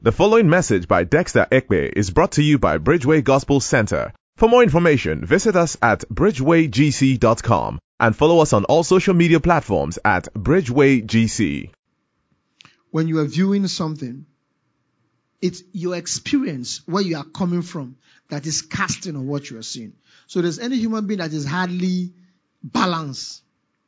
The following message by Dexter Ekpe is brought to you by Bridgeway Gospel Center. For more information, visit us at bridgewaygc.com and follow us on all social media platforms at BridgewayGC. When you are viewing something, it's your experience, where you are coming from, that is casting on what you are seeing. So there's any human being that is hardly balanced.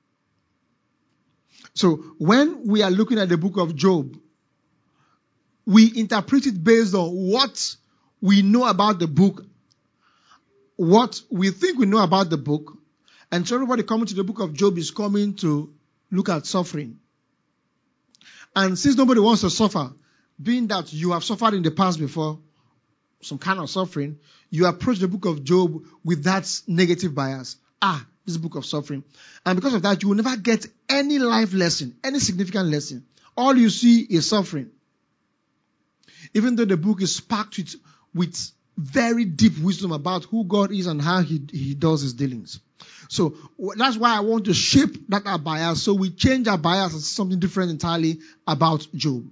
So when we are looking at the book of Job, we interpret it based on what we know about the book, what we think we know about the book. And so everybody coming to the book of Job is coming to look at suffering. And since nobody wants to suffer, being that you have suffered in the past before, some kind of suffering, you approach the book of Job with that negative bias. This is a book of suffering. And because of that, you will never get any life lesson, any significant lesson. All you see is suffering. Even though the book is packed with very deep wisdom about who God is and how he does his dealings. So that's why I want to shape that our bias. So we change our bias and see something different entirely about Job.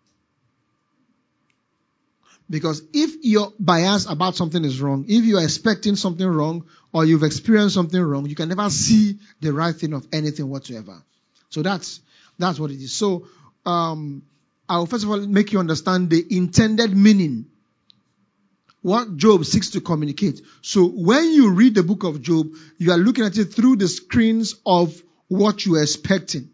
Because if your bias about something is wrong, if you are expecting something wrong or you've experienced something wrong, you can never see the right thing of anything whatsoever. So that's what it is. So I will first of all make you understand the intended meaning, what Job seeks to communicate. So when you read the book of Job, you are looking at it through the screens of what you are expecting.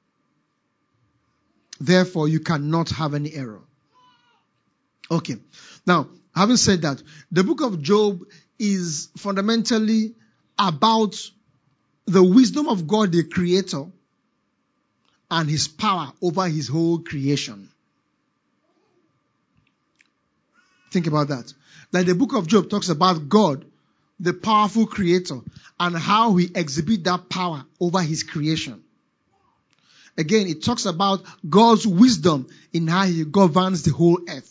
Therefore, you cannot have any error. Okay. Now, having said that, the book of Job is fundamentally about the wisdom of God, the Creator, and his power over his whole creation. Think about that. Like the book of Job talks about God, the powerful Creator, and how he exhibits that power over his creation. Again, it talks about God's wisdom in how he governs the whole earth.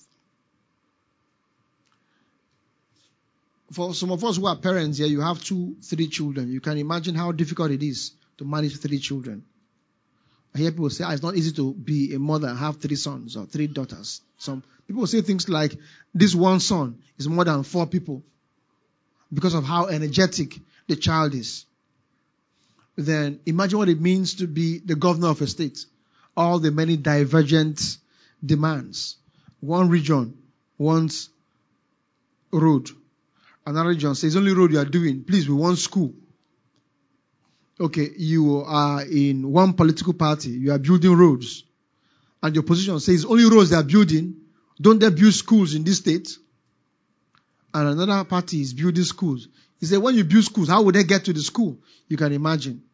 For some of us who are parents here, you have 2-3 children. You can imagine how difficult it is to manage 3 children. I hear people say, it's not easy to be a mother and have 3 sons or 3 daughters. Some people say things like, this one son is more than 4 people because of how energetic the child is. Then imagine what it means to be the governor of a state. All the many divergent demands. One region wants road. Another region says, only road you are doing. Please, we want school. Okay, you are in one political party. You are building roads. And the opposition says, only roads they are building. Don't they build schools in this state? And another party is building schools. He said, when you build schools, how would they get to the school? You can imagine.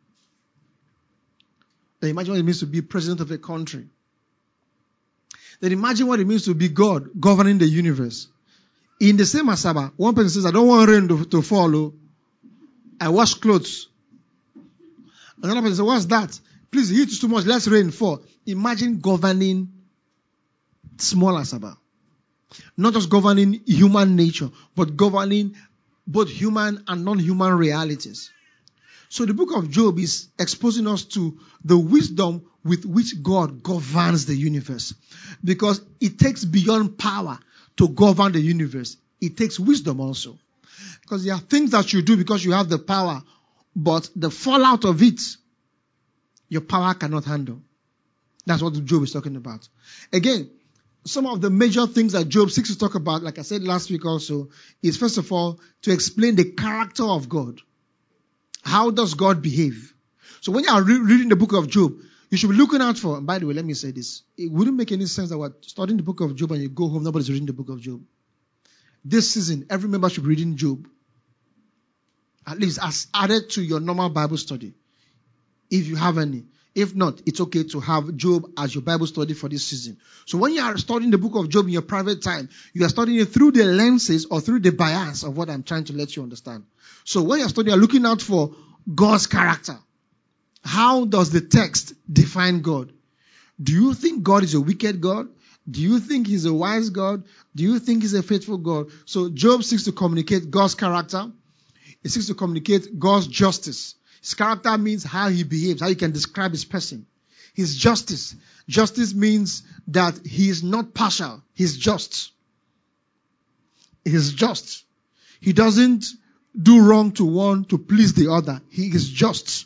Then imagine what it means to be president of a country. Then imagine what it means to be God governing the universe. In the same Asaba, one person says, I don't want rain to fall. I wash clothes. Another person says, what's that? Please, heat is too much. Let's rain fall. Imagine governing small Asaba. Not just governing human nature, but governing both human and non-human realities. So the book of Job is exposing us to the wisdom with which God governs the universe. Because it takes beyond power to govern the universe. It takes wisdom also. Because there are things that you do because you have the power, but the fallout of it, your power cannot handle. That's what Job is talking about. Again, some of the major things that Job seeks to talk about, like I said last week also, is first of all to explain the character of God. How does God behave? So when you are reading the book of Job, you should be looking out for, and by the way, let me say this. It wouldn't make any sense that we're studying the book of Job and you go home, nobody's reading the book of Job. This season, every member should be reading Job. At least as added to your normal Bible study. If you have any. If not, it's okay to have Job as your Bible study for this season. So when you are studying the book of Job in your private time, you are studying it through the lenses or through the bias of what I'm trying to let you understand. So when you're studying, you're looking out for God's character. How does the text define God? Do you think God is a wicked God? Do you think he's a wise God? Do you think he's a faithful God? So Job seeks to communicate God's character. He seeks to communicate God's justice. His character means how he behaves, how you can describe his person. his justice. Justice means that he is not partial. He's just. He's just. He doesn't do wrong to one to please the other. He is just.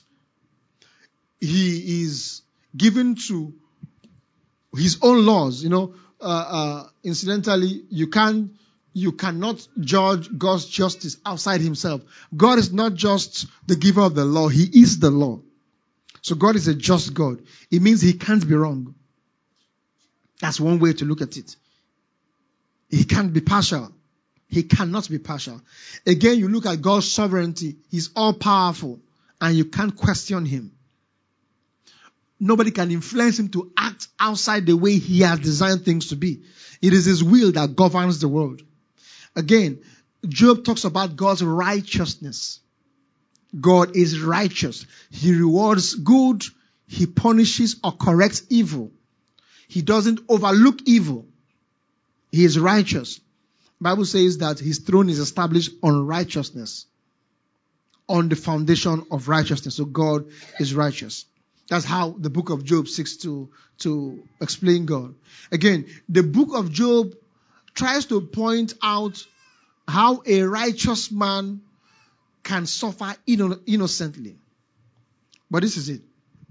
He is given to his own laws. Incidentally, you cannot judge God's justice outside himself. God is not just the giver of the law. He is the law. So God is a just God. It means he can't be wrong. That's one way to look at it. He can't be partial. He cannot be partial. Again, you look at God's sovereignty. He's all powerful and you can't question him. Nobody can influence him to act outside the way he has designed things to be. It is his will that governs the world. Again, Job talks about God's righteousness. God is righteous. He rewards good. He punishes or corrects evil. He doesn't overlook evil. He is righteous. The Bible says that his throne is established on righteousness, on the foundation of righteousness. So God is righteous. That's how the book of Job seeks to explain God. Again, the book of Job tries to point out how a righteous man can suffer innocently. But this is it.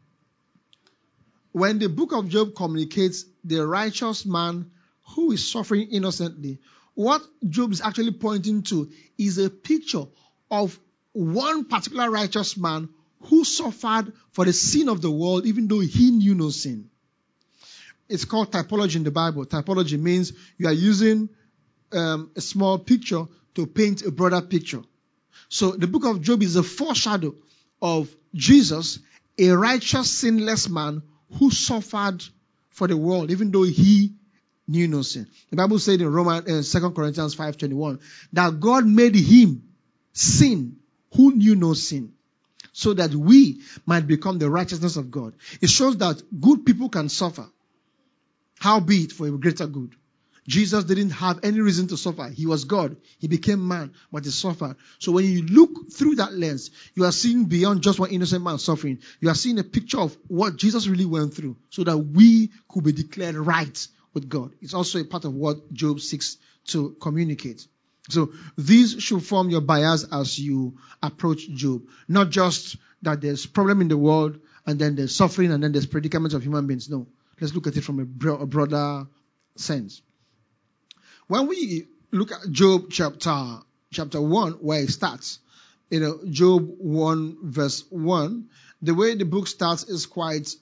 When the book of Job communicates the righteous man who is suffering innocently, what Job is actually pointing to is a picture of one particular righteous man who suffered for the sin of the world even though he knew no sin. It's called typology in the Bible. Typology means you are using a small picture to paint a broader picture. So the book of Job is a foreshadow of Jesus, a righteous, sinless man who suffered for the world even though he knew no sin. The Bible said in 2 Corinthians 5:21 that God made him sin who knew no sin, so that we might become the righteousness of God. It shows that good people can suffer, howbeit for a greater good. Jesus didn't have any reason to suffer. He was God. He became man, but he suffered. So when you look through that lens, you are seeing beyond just one innocent man suffering. You are seeing a picture of what Jesus really went through so that we could be declared right with God. It's also a part of what Job seeks to communicate. So these should form your bias as you approach Job. Not just that there's problem in the world and then there's suffering and then there's predicaments of human beings. No. Let's look at it from a broader sense. When we look at Job chapter 1, where it starts, Job 1 verse 1, the way the book starts is quite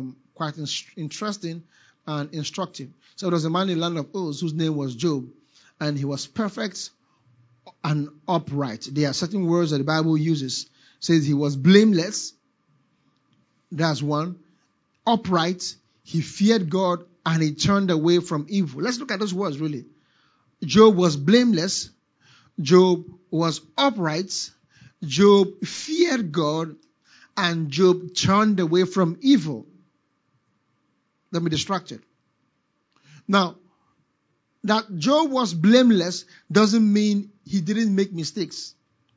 interesting and instructive. So there was a man in the land of Uz whose name was Job, and he was perfect and upright. There are certain words that the Bible uses. It says he was blameless. That's one. Upright. He feared God and he turned away from evil. Let's look at those words really. Job was blameless. Job was upright. Job feared God and Job turned away from evil. Don't be distracted. Now, that Job was blameless doesn't mean he didn't make mistakes.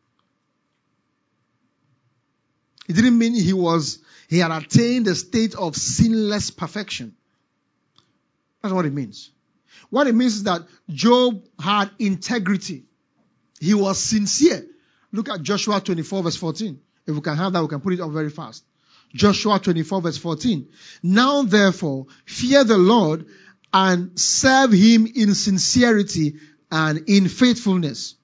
It didn't mean he had attained a state of sinless perfection. That's what it means. What it means is that Job had integrity. He was sincere. Look at Joshua 24 verse 14. If we can have that, we can put it up very fast. Joshua 24 verse 14. Now therefore, fear the Lord and serve him in sincerity and in faithfulness.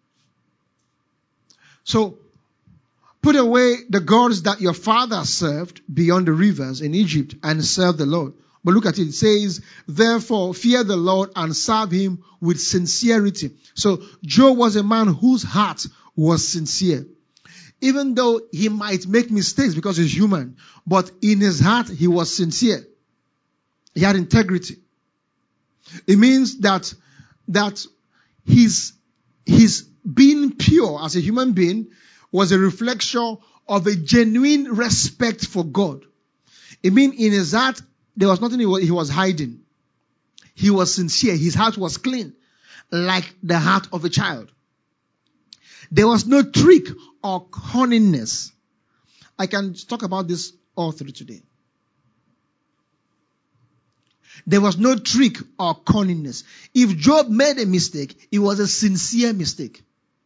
So, put away the gods that your father served beyond the rivers in Egypt and serve the Lord. But look at it. It says, therefore, fear the Lord and serve him with sincerity. So, Job was a man whose heart was sincere. Even though he might make mistakes because he's human, but in his heart, he was sincere. He had integrity. It means that his being pure as a human being was a reflection of a genuine respect for God. It means in his heart, there was nothing he was hiding. He was sincere. His heart was clean, like the heart of a child. There was no trick or cunningness. I can talk about this all through today. There was no trick or cunningness. If Job made a mistake, it was a sincere mistake.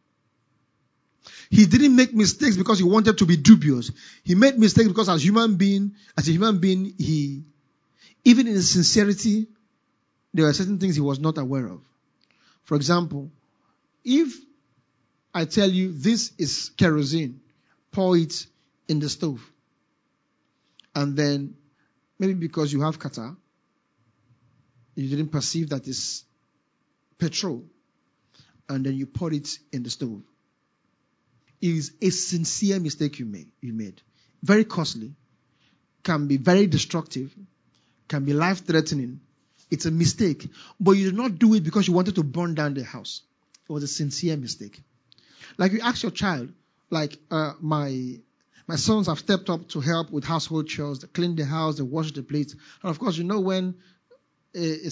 He didn't make mistakes because he wanted to be dubious. He made mistakes because as a human being, he, even in his sincerity, there were certain things he was not aware of. For example, if I tell you this is kerosene, pour it in the stove. And then, maybe because you have kata, you didn't perceive that it's petrol. And then you pour it in the stove. It is a sincere mistake you made. Very costly. Can be very destructive. Can be life-threatening. It's a mistake. But you did not do it because you wanted to burn down the house. It was a sincere mistake. Like you ask your child, like my sons have stepped up to help with household chores. They clean the house, they wash the plates. And of course, you know when a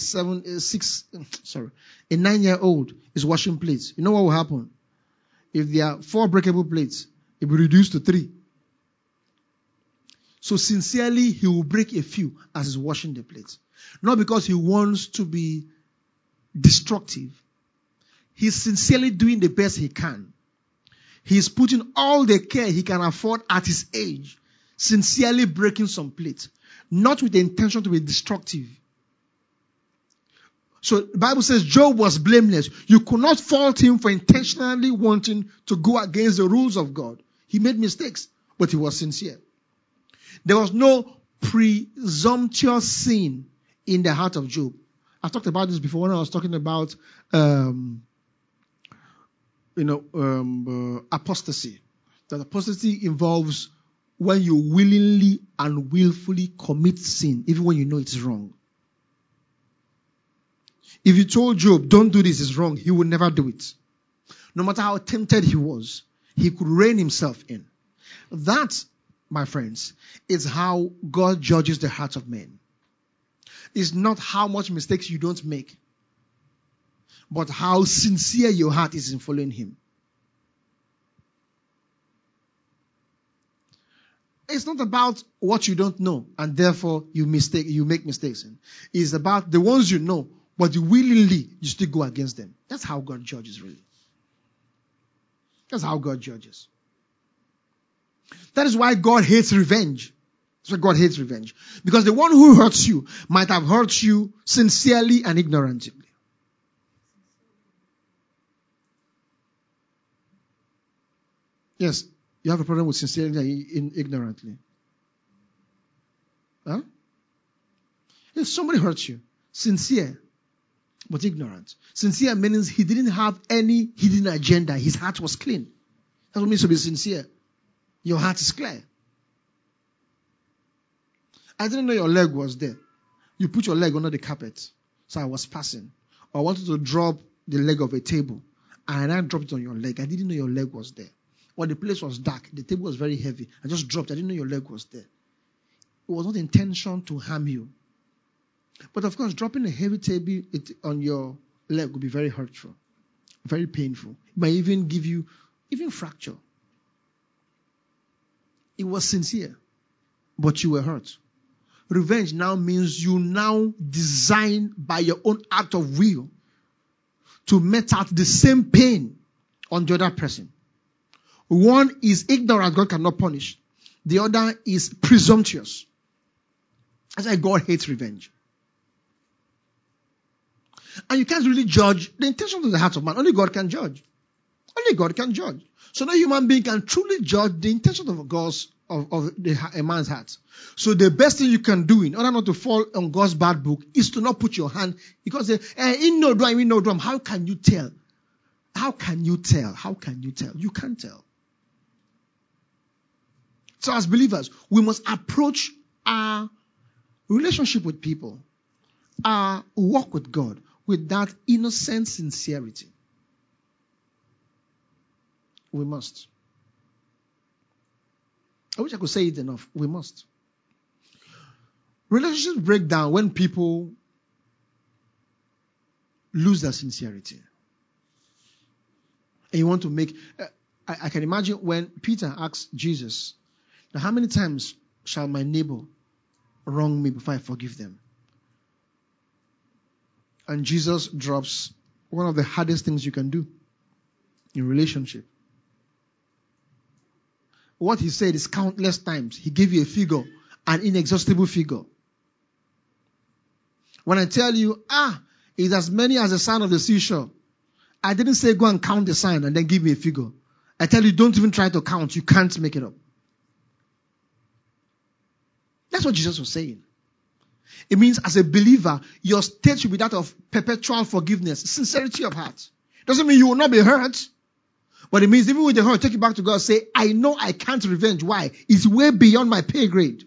9-year-old is washing plates, you know what will happen? If there are 4 breakable plates, it will be reduced to 3. So sincerely, he will break a few as he's washing the plates. Not because he wants to be destructive. He's sincerely doing the best he can. He's putting all the care he can afford at his age, sincerely breaking some plates, not with the intention to be destructive. So the Bible says Job was blameless. You could not fault him for intentionally wanting to go against the rules of God. He made mistakes, but he was sincere. There was no presumptuous sin in the heart of Job. I talked about this before when I was talking about apostasy. That apostasy involves when you willingly and willfully commit sin, even when you know it's wrong. If you told Job, don't do this, it's wrong, he would never do it. No matter how tempted he was, he could rein himself in. That, my friends, is how God judges the hearts of men. It's not how much mistakes you don't make, but how sincere your heart is in following him. It's not about what you don't know and therefore you make mistakes in. It's about the ones you know, but willingly you still go against them. That's how God judges, really. That's how God judges. That is why God hates revenge. That's why God hates revenge. Because the one who hurts you might have hurt you sincerely and ignorantly. Yes, you have a problem with sincerely and ignorantly. Huh? If somebody hurts you, sincere, but ignorant. Sincere means he didn't have any hidden agenda. His heart was clean. That's what it means to be sincere. Your heart is clear. I didn't know your leg was there. You put your leg under the carpet. So I was passing. Or I wanted to drop the leg of a table. And I dropped it on your leg. I didn't know your leg was there. Or the place was dark. The table was very heavy. I just dropped it. I didn't know your leg was there. It was not intention to harm you. But of course, dropping a heavy table on your leg would be very hurtful, very painful. It might even give you fracture. It was sincere, but you were hurt. Revenge now means you now design by your own act of will to met out the same pain on the other person. One is ignorant, God cannot punish. The other is presumptuous. That's why God hates revenge. And you can't really judge the intention of the heart of man. Only God can judge. Only God can judge. So no human being can truly judge the intention of a man's heart. So the best thing you can do in order not to fall on God's bad book is to not put your hand, because in no drum, how can you tell? How can you tell? How can you tell? You can't tell. So as believers, we must approach our relationship with people, our walk with God, with that innocent sincerity. We must. I wish I could say it enough. We must. Relationships break down when people lose their sincerity. And you want to make... I can imagine when Peter asked Jesus, now how many times shall my neighbor wrong me before I forgive them? And Jesus drops one of the hardest things you can do in relationship. What he said is countless times. He gave you a figure, an inexhaustible figure. When I tell you, it's as many as the sand of the seashore, I didn't say go and count the sand and then give me a figure. I tell you, don't even try to count. You can't make it up. That's what Jesus was saying. It means as a believer, your state should be that of perpetual forgiveness, sincerity of heart. Doesn't mean you will not be hurt. But it means even with the hurt, take it back to God, say, I know I can't revenge. Why? It's way beyond my pay grade.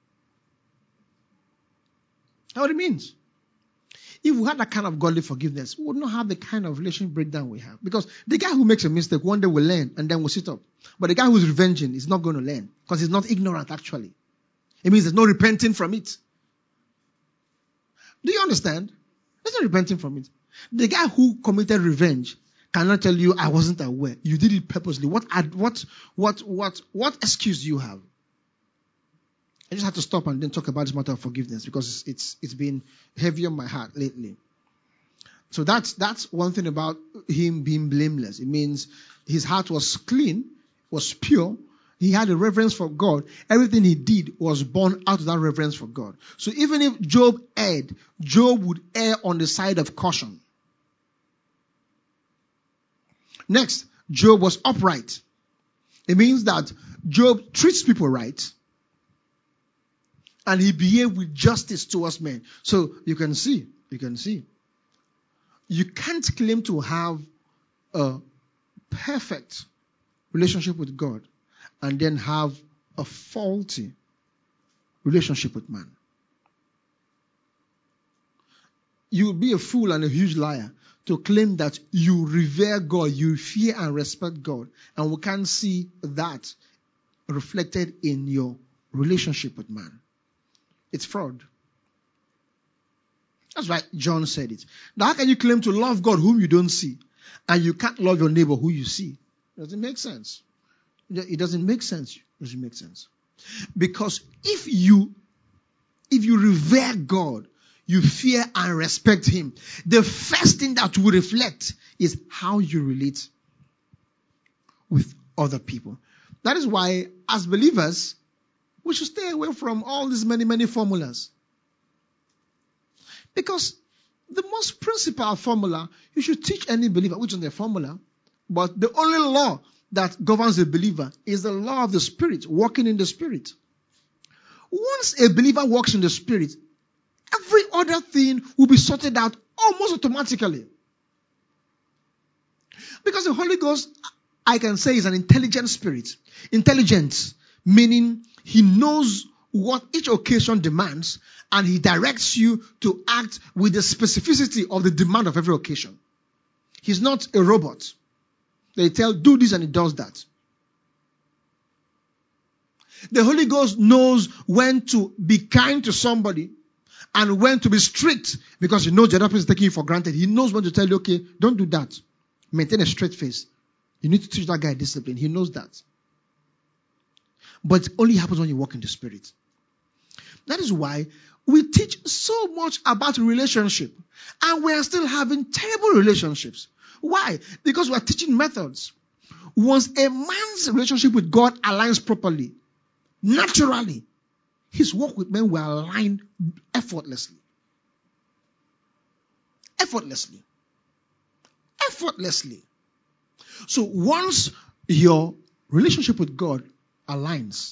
That's what it means. If we had that kind of godly forgiveness, we would not have the kind of relationship breakdown we have. Because the guy who makes a mistake, one day will learn and then will sit up. But the guy who's revenging is not going to learn because he's not ignorant actually. It means there's no repenting from it. Do you understand? There's no repenting from it. The guy who committed revenge cannot tell you, I wasn't aware. You did it purposely. What excuse do you have? I just had to stop and then talk about this matter of forgiveness because it's been heavy on my heart lately. So that's one thing about him being blameless. It means his heart was clean, was pure. He had a reverence for God. Everything he did was born out of that reverence for God. So even if Job erred, Job would err on the side of caution. Next, Job was upright. It means that Job treats people right. And he behaved with justice towards men. So you can see. You can't claim to have a perfect relationship with God and then have a faulty relationship with man. You would be a fool and a huge liar to claim that you revere God, you fear and respect God, and we can't see that reflected in your relationship with man. It's fraud. That's why John said it. Now, how can you claim to love God whom you don't see, and you can't love your neighbor who you see? It doesn't make sense. It doesn't make sense. It doesn't make sense. Because if you revere God, you fear and respect him, the first thing that will reflect is how you relate with other people. That is why, as believers, we should stay away from all these many formulas. Because the most principal formula you should teach any believer, which is the formula, but the only law that governs a believer is the law of the Spirit, walking in the Spirit. Once a believer walks in the Spirit, every other thing will be sorted out almost automatically. Because the Holy Ghost, I can say, is an intelligent spirit. Intelligence, meaning he knows what each occasion demands and he directs you to act with the specificity of the demand of every occasion. He's not a robot. They tell, do this and he does that. The Holy Ghost knows when to be kind to somebody and when to be strict because he knows the other person is taking you for granted. He knows when to tell you, okay, don't do that. Maintain a straight face. You need to teach that guy discipline. He knows that. But it only happens when you walk in the Spirit. That is why we teach so much about relationship and we are still having terrible relationships. Why? Because we are teaching methods. Once a man's relationship with God aligns properly, naturally, his walk with men will align effortlessly. Effortlessly. So once your relationship with God aligns,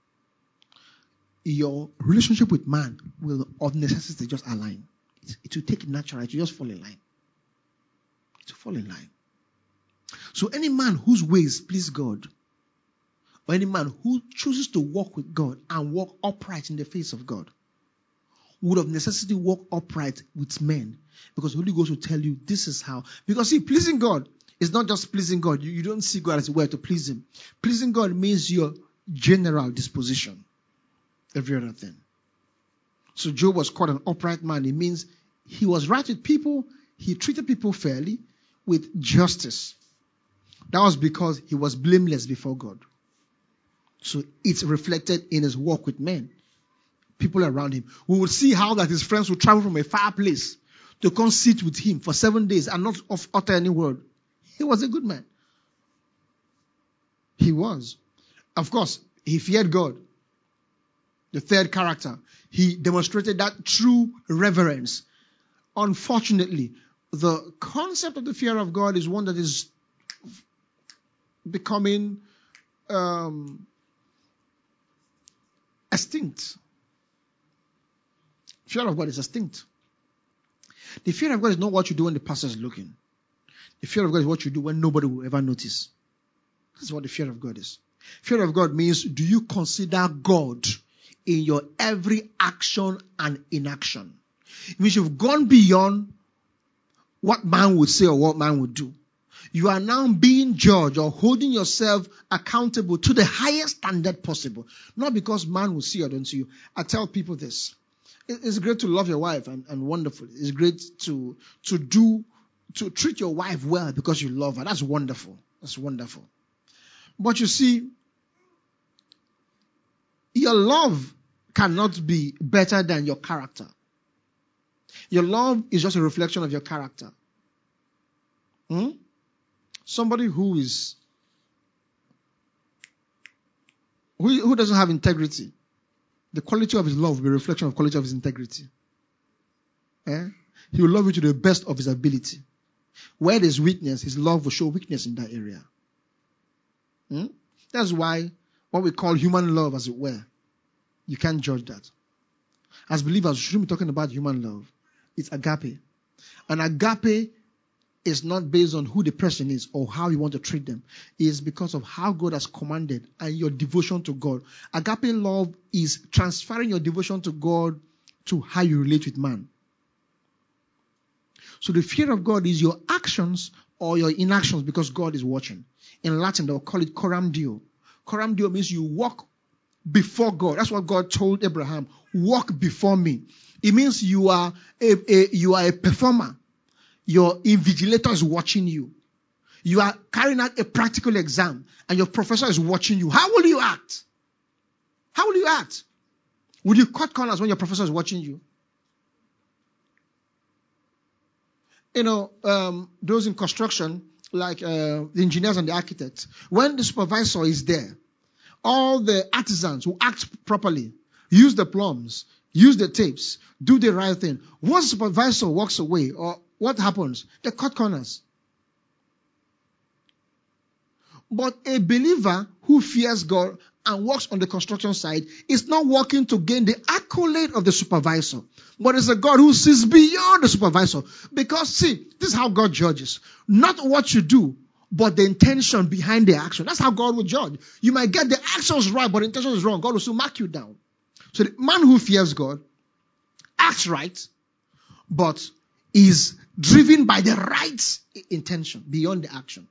your relationship with man will of necessity just align. It will take natural. It will just fall in line. It will fall in line. So any man whose ways please God, or any man who chooses to walk with God and walk upright in the face of God, would of necessity walk upright with men. Because the Holy Ghost will tell you this is how. Because see, pleasing God is not just pleasing God. You don't see God as a way to please him. Pleasing God means your general disposition. Every other thing. So Job was called an upright man. It means he was right with people. He treated people fairly with justice. That was because he was blameless before God. So it's reflected in his walk with men. People around him. We will see how that his friends will travel from a far place to come sit with him for 7 days and not utter any word. He was a good man. He was. Of course, he feared God. The third character, he demonstrated that true reverence. Unfortunately, the concept of the fear of God is one that is becoming extinct. Fear of God is extinct. The fear of God is not what you do when the pastor is looking. The fear of God is what you do when nobody will ever notice. That's what the fear of God is. Fear of God means, do you consider God in your every action and inaction? It means you've gone beyond what man would say or what man would do. You are now being judged or holding yourself accountable to the highest standard possible. Not because man will see or don't see you. I tell people this. It's great to love your wife and wonderful. It's great to treat your wife well because you love her. That's wonderful. That's wonderful. But you see, your love cannot be better than your character. Your love is just a reflection of your character. Somebody who doesn't have integrity, the quality of his love will be a reflection of the quality of his integrity. He will love you to the best of his ability. Where there's weakness, his love will show weakness in that area. That's why what we call human love, as it were, you can't judge that. As believers, we shouldn't be talking about human love. It's agape. And agape is not based on who the person is or how you want to treat them. It is because of how God has commanded and your devotion to God. Agape love is transferring your devotion to God to how you relate with man. So the fear of God is your actions or your inactions because God is watching. In Latin, they'll call it coram Deo. Coram Deo means you walk before God. That's what God told Abraham. Walk before me. It means you are a performer. Your invigilator is watching you. You are carrying out a practical exam and your professor is watching you. How will you act? How will you act? Will you cut corners when your professor is watching you? Those in construction, like the engineers and the architects, when the supervisor is there, all the artisans who act properly, use the plums, use the tapes, do the right thing. Once the supervisor walks away, or what happens? They cut corners. But a believer who fears God and works on the construction side is not working to gain the accolade of the supervisor, but it's a God who sees beyond the supervisor. Because see, this is how God judges. Not what you do, but the intention behind the action. That's how God will judge. You might get the actions right, but the intention is wrong. God will still mark you down. So the man who fears God acts right, but is driven by the right intention beyond the action.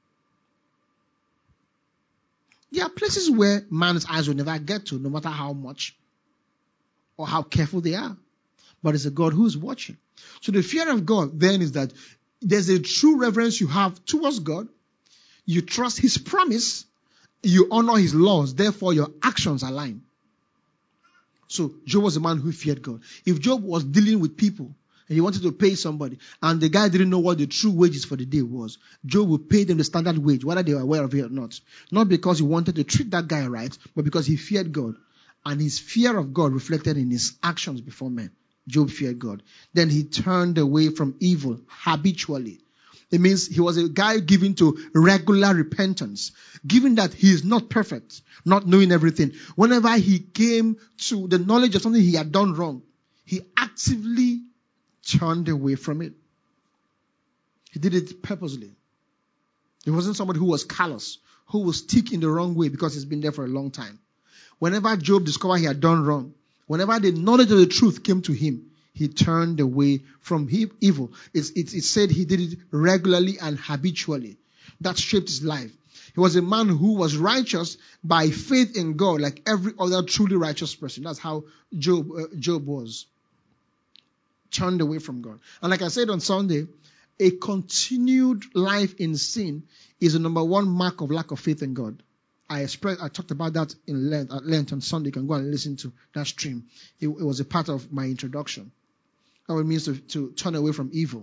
There are places where man's eyes will never get to, no matter how much or how careful they are. But it's a God who is watching. So the fear of God then is that there's a true reverence you have towards God. You trust his promise. You honor his laws. Therefore, your actions align. So Job was a man who feared God. If Job was dealing with people and he wanted to pay somebody and the guy didn't know what the true wages for the day was, Job would pay them the standard wage, whether they were aware of it or not. Not because he wanted to treat that guy right, but because he feared God. And his fear of God reflected in his actions before men. Job feared God. Then he turned away from evil habitually. It means he was a guy given to regular repentance. Given that he is not perfect, not knowing everything, whenever he came to the knowledge of something he had done wrong, he actively turned away from it. He did it purposely. He wasn't somebody who was callous, who would stick in the wrong way because he's been there for a long time. Whenever Job discovered he had done wrong, whenever the knowledge of the truth came to him, he turned away from evil. It said he did it regularly and habitually. That shaped his life. He was a man who was righteous by faith in God, like every other truly righteous person. That's how Job was. Turned away from God. And like I said on Sunday, a continued life in sin is the number one mark of lack of faith in God. I talked about that at length on Sunday. You can go and listen to that stream. It was a part of my introduction. That's what it means to turn away from evil.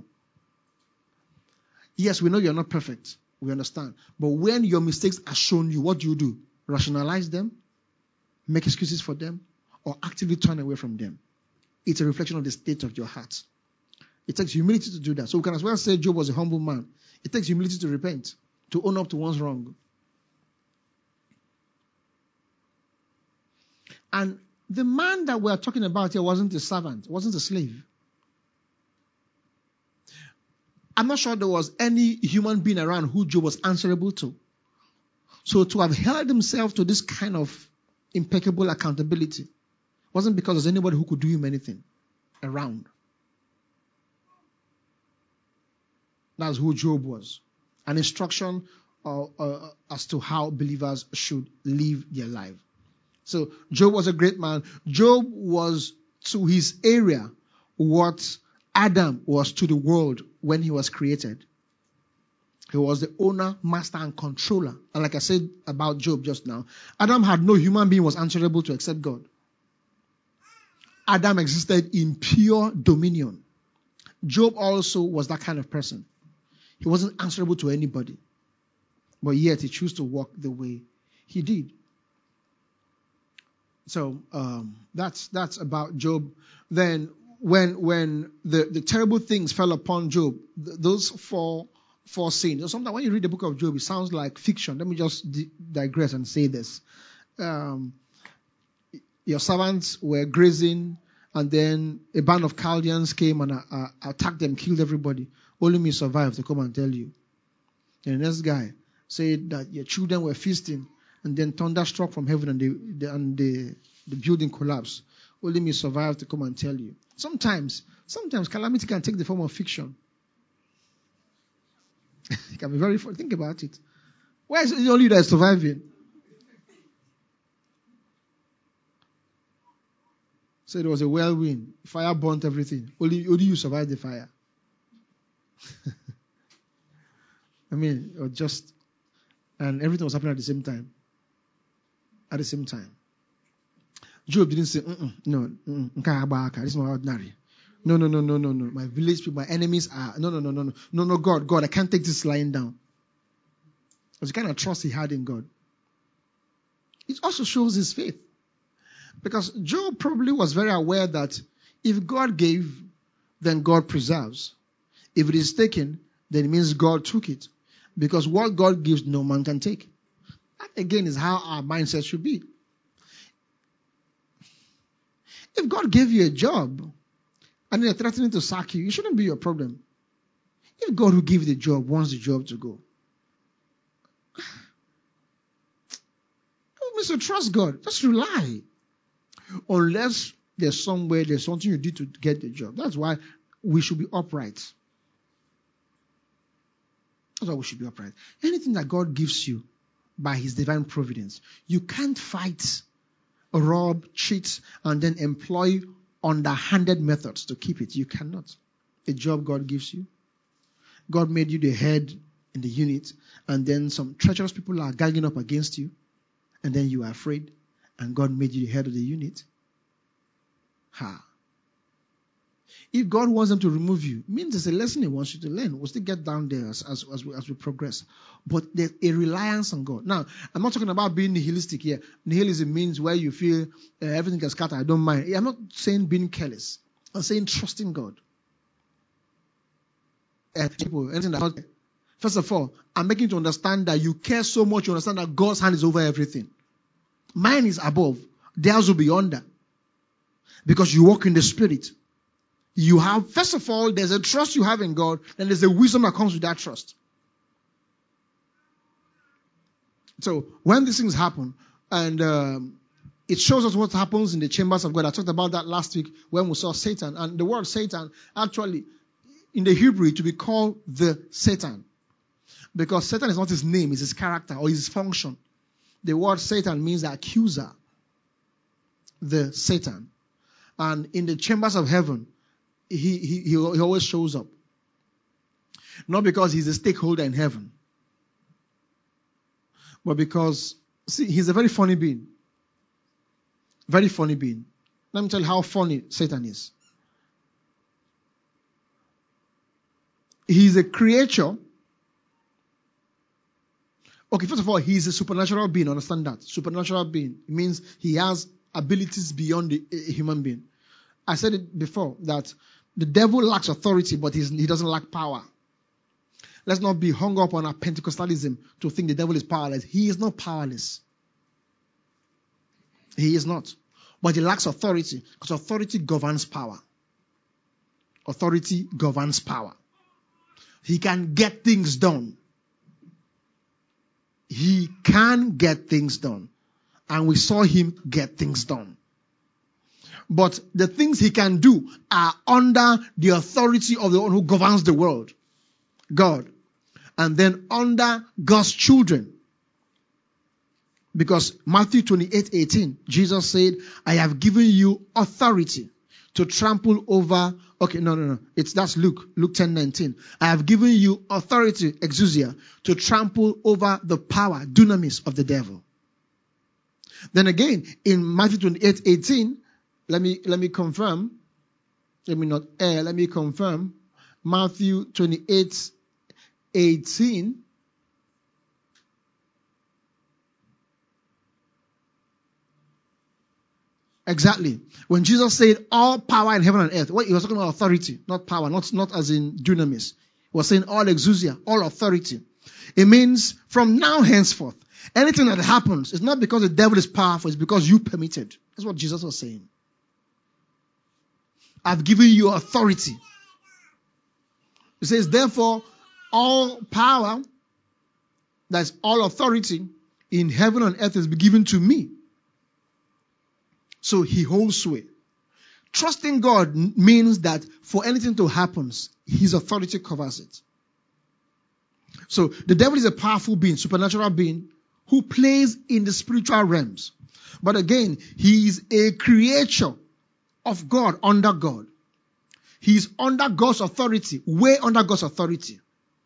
Yes, we know you're not perfect. We understand. But when your mistakes are shown you, what do? Rationalize them, make excuses for them, or actively turn away from them. It's a reflection of the state of your heart. It takes humility to do that. So we can as well say Job was a humble man. It takes humility to repent, to own up to one's wrong. And the man that we're talking about here wasn't a servant, wasn't a slave. I'm not sure there was any human being around who Job was answerable to. So to have held himself to this kind of impeccable accountability wasn't because there's anybody who could do him anything around. That's who Job was. An instruction as to how believers should live their life. So Job was a great man. Job was to his area what Adam was to the world when he was created. He was the owner, master, and controller. And like I said about Job just now, Adam had no human being was answerable to except God. Adam existed in pure dominion. Job also was that kind of person. He wasn't answerable to anybody. But yet he chose to walk the way he did. So that's about Job. Then when the terrible things fell upon Job, those four sins. Sometimes when you read the book of Job, it sounds like fiction. Let me just digress and say this. Your servants were grazing, and then a band of Chaldeans came and attacked them, killed everybody. Only me survived to come and tell you. And the next guy said that your children were feasting, and then thunder struck from heaven, and the building collapsed. Only me survived to come and tell you. Sometimes calamity can take the form of fiction. It can be very fun. Think about it. Why is it only you that is surviving? So there was a whirlwind. Fire burnt everything. Only you survived the fire. I mean, and everything was happening at the same time. At the same time. Job didn't say, no, this is not ordinary. No. My village people, my enemies are, no, God, I can't take this lying down. Because the kind of trust he had in God. It also shows his faith. Because Job probably was very aware that if God gave, then God preserves. If it is taken, then it means God took it. Because what God gives, no man can take. That again is how our mindset should be. If God gave you a job and they're threatening to sack you, it shouldn't be your problem. If God who gave you the job wants the job to go, it means to trust God. Just rely. Unless there's something you did to get the job. That's why we should be upright. That's why we should be upright. Anything that God gives you by his divine providence, you can't fight, rob, cheat, and then employ underhanded methods to keep it. You cannot. A job God gives you. God made you the head in the unit, and then some treacherous people are ganging up against you, and then you are afraid, and God made you the head of the unit. If God wants them to remove you, it means there's a lesson he wants you to learn. We'll still get down there as we progress. But there's a reliance on God. Now, I'm not talking about being nihilistic here. Nihilism means where you feel everything gets scattered, I don't mind. I'm not saying being careless. I'm saying trusting God. First of all, I'm making you to understand that you care so much, you understand that God's hand is over everything. Mine is above. Theirs will be under. Because you walk in the Spirit. You have, first of all, there's a trust you have in God, and there's a wisdom that comes with that trust. So when these things happen, and it shows us what happens in the chambers of God. I talked about that last week when we saw Satan. And the word Satan, actually, in the Hebrew, it will be called the Satan. Because Satan is not his name, it's his character or his function. The word Satan means accuser. The Satan. And in the chambers of heaven, he always shows up. Not because he's a stakeholder in heaven. But because, see, he's a very funny being. Very funny being. Let me tell you how funny Satan is. He's a creature. Okay, first of all, he's a supernatural being. Understand that? Supernatural being. It means he has abilities beyond a human being. I said it before that the devil lacks authority, but he doesn't lack power. Let's not be hung up on our Pentecostalism to think the devil is powerless. He is not powerless. He is not. But he lacks authority, because authority governs power. Authority governs power. He can get things done. He can get things done. And we saw him get things done. But the things he can do are under the authority of the one who governs the world, God. And then under God's children. Because Matthew 28:18, Jesus said, I have given you authority to trample over. Okay, no. That's Luke 10:19. I have given you authority, exousia, to trample over the power, dunamis, of the devil. Then again, in Matthew 28:18, let me confirm. Let me not err. Let me confirm. Matthew 28:18. Exactly. When Jesus said all power in heaven and earth, he was talking about authority, not power, not as in dunamis. He was saying all exousia, all authority. It means from now henceforth, anything that happens is not because the devil is powerful, it's because you permitted. That's what Jesus was saying. I've given you authority. He says, therefore, all power, that's all authority in heaven and earth is given to me. So he holds sway. Trusting God means that for anything to happen, his authority covers it. So the devil is a powerful being, supernatural being, who plays in the spiritual realms. But again, he is a creature of God, under God. He is under God's authority, way under God's authority.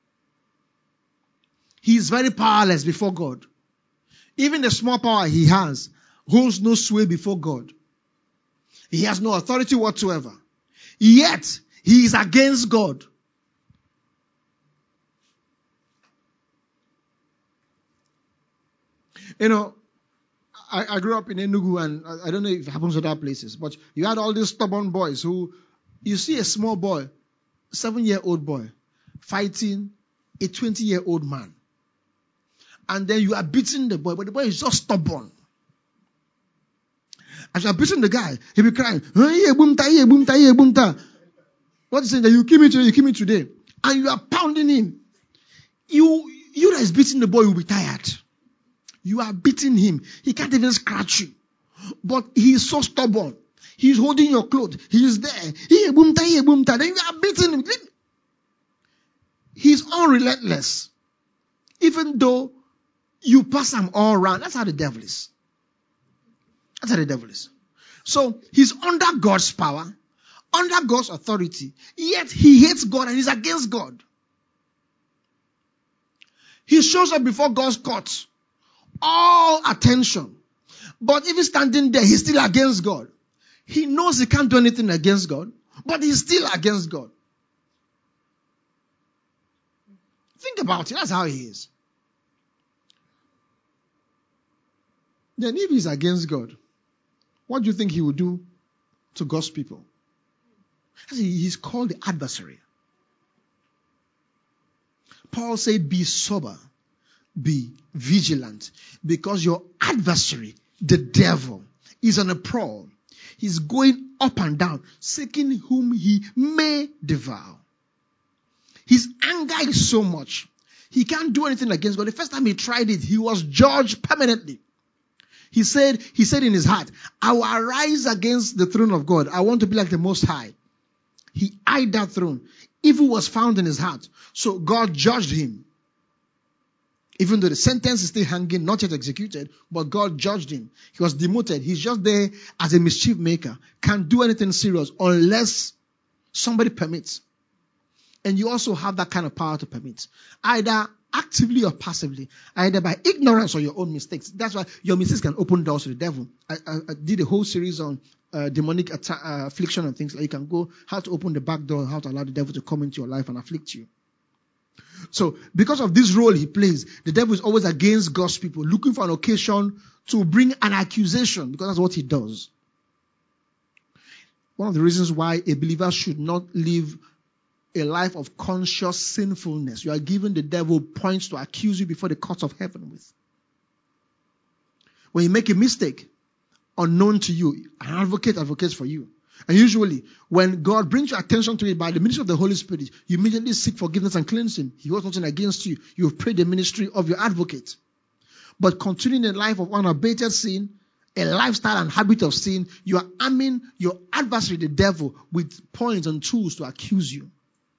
He is very powerless before God. Even the small power he has holds no sway before God. He has no authority whatsoever. Yet, he is against God. You know, I grew up in Enugu, and I don't know if it happens to other places, but you had all these stubborn boys who, you see a small boy, 7-year-old boy, fighting a 20-year-old man. And then you are beating the boy, but the boy is just stubborn. As you are beating the guy, he'll be crying, what is saying? That you kill me today, you kill me today. And you are pounding him. You that is beating the boy will be tired. You are beating him. He can't even scratch you. But he is so stubborn. He is holding your clothes. He is there. Then you are beating him. He is unrelentless. Even though you pass him all around. That's how the devil is. That's how the devil is. So he's under God's power, under God's authority, yet he hates God and he's against God. He shows up before God's court, all attention. But if he's standing there, he's still against God. He knows he can't do anything against God, but he's still against God. Think about it. That's how he is. Then if he's against God, what do you think he will do to God's people? He's called the adversary. Paul said, be sober, be vigilant, because your adversary, the devil, is on a prowl. He's going up and down, seeking whom he may devour. His anger is so much. He can't do anything against God. The first time he tried it, he was judged permanently. He said in his heart, I will arise against the throne of God. I want to be like the Most High. He eyed that throne. Evil was found in his heart. So God judged him. Even though the sentence is still hanging, not yet executed, but God judged him. He was demoted. He's just there as a mischief maker. Can't do anything serious unless somebody permits. And you also have that kind of power to permit. Either actively or passively, either by ignorance or your own mistakes. That's why your mistakes can open doors to the devil. I did a whole series on demonic affliction and things like you can go, how to open the back door, how to allow the devil to come into your life and afflict you. So because of this role he plays, the devil is always against God's people, looking for an occasion to bring an accusation, because that's what he does. One of the reasons why a believer should not live a life of conscious sinfulness. You are giving the devil points to accuse you before the courts of heaven with. When you make a mistake, unknown to you, an advocate advocates for you. And usually, when God brings your attention to it by the ministry of the Holy Spirit, you immediately seek forgiveness and cleansing. He holds nothing against you. You have prayed the ministry of your advocate. But continuing a life of unabated sin, a lifestyle and habit of sin, you are arming your adversary, the devil, with points and tools to accuse you.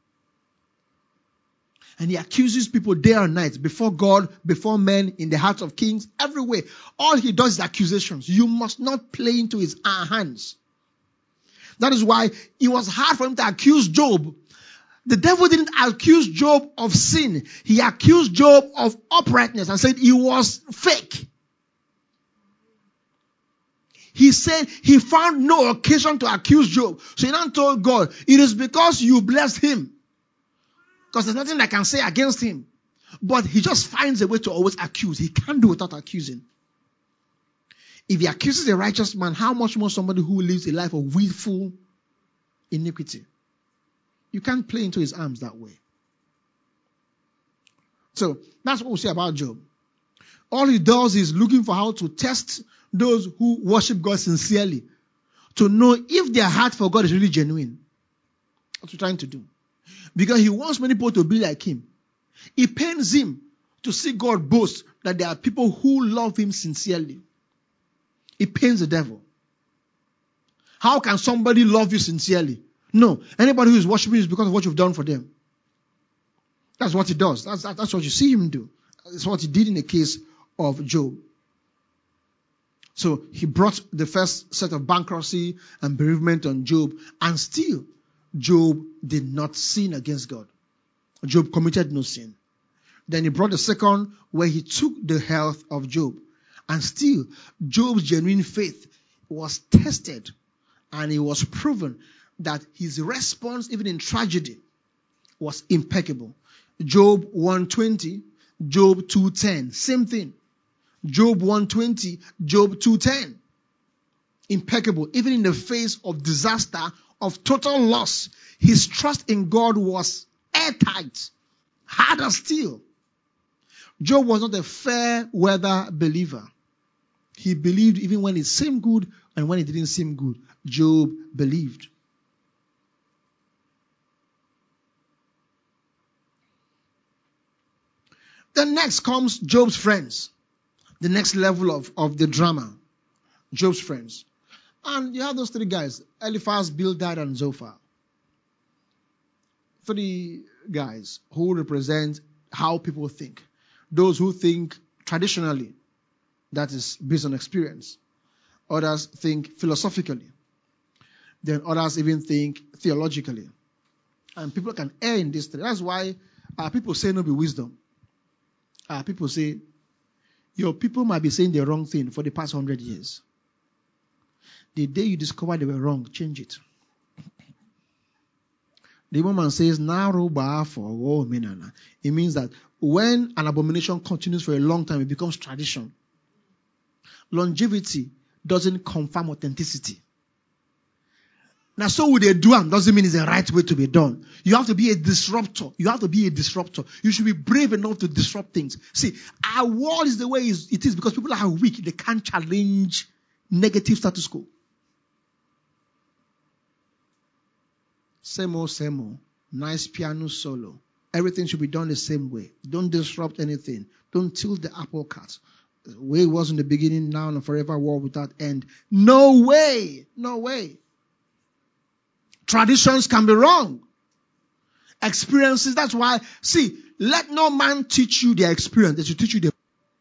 And he accuses people day and night, before God, before men, in the hearts of kings, everywhere. All he does is accusations. You must not play into his hands. That is why it was hard for him to accuse Job. The devil didn't accuse Job of sin. He accused Job of uprightness and said he was fake. He said he found no occasion to accuse Job. So he now told God, it is because you blessed him. Because there's nothing I can say against him. But he just finds a way to always accuse. He can't do without accusing. If he accuses a righteous man, how much more somebody who lives a life of willful iniquity? You can't play into his arms that way. So that's what we say about Job. All he does is looking for how to test those who worship God sincerely, to know if their heart for God is really genuine. That's what he's trying to do. Because he wants many people to be like him. It pains him to see God boast that there are people who love him sincerely. It pains the devil. How can somebody love you sincerely? No. Anybody who is worshiping you is because of what you've done for them. That's what he does. That's what you see him do. That's what he did in the case of Job. So he brought the first set of bankruptcy and bereavement on Job, and still Job did not sin against God. Job committed no sin. Then he brought the second, where he took the health of Job. And still, Job's genuine faith was tested, and it was proven that his response, even in tragedy, was impeccable. Job 1:20, Job 2:10, same thing. Job 1:20, Job 2:10. Impeccable. Even in the face of disaster, of total loss, his trust in God was airtight, harder still. Job was not a fair weather believer. He believed even when it seemed good and when it didn't seem good. Job believed. Then next comes Job's friends. The next level of the drama. Job's friends. And you have those three guys, Eliphaz, Bildad, and Zophar. Three guys who represent how people think. Those who think traditionally, that is based on experience. Others think philosophically. Then others even think theologically. And people can err in this. That's why people say no be wisdom. People say, your people might be saying the wrong thing for the past 100 years. The day you discover they were wrong, change it. The woman says, it means that when an abomination continues for a long time, it becomes tradition. Longevity doesn't confirm authenticity. Now, so would they do them doesn't mean it's the right way to be done. You have to be a disruptor. You have to be a disruptor. You should be brave enough to disrupt things. See, our world is the way it is because people are weak. They can't challenge negative status quo. Same old. Nice piano solo. Everything should be done the same way. Don't disrupt anything. Don't tilt the apple cart. The way it was in the beginning, now and forever, world without end. No way. No way. Traditions can be wrong. Experiences, that's why, see, let no man teach you their experience. They should teach you their.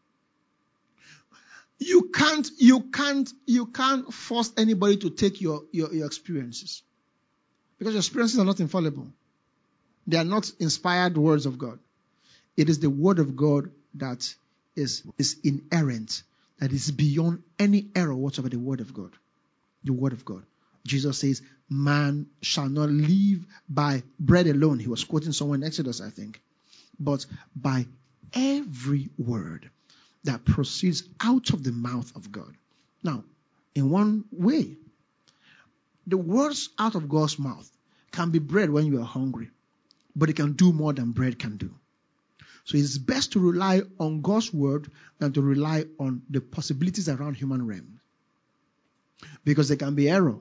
You can't force anybody to take your experiences. Because your experiences are not infallible. They are not inspired words of God. It is the word of God that is inerrant, that is beyond any error whatsoever, the word of God. The word of God. Jesus says, man shall not live by bread alone. He was quoting someone in Exodus, I think. but by every word that proceeds out of the mouth of God. Now, in one way, the words out of God's mouth can be bread when you are hungry, but it can do more than bread can do. So it's best to rely on God's word than to rely on the possibilities around human realm. Because there can be error.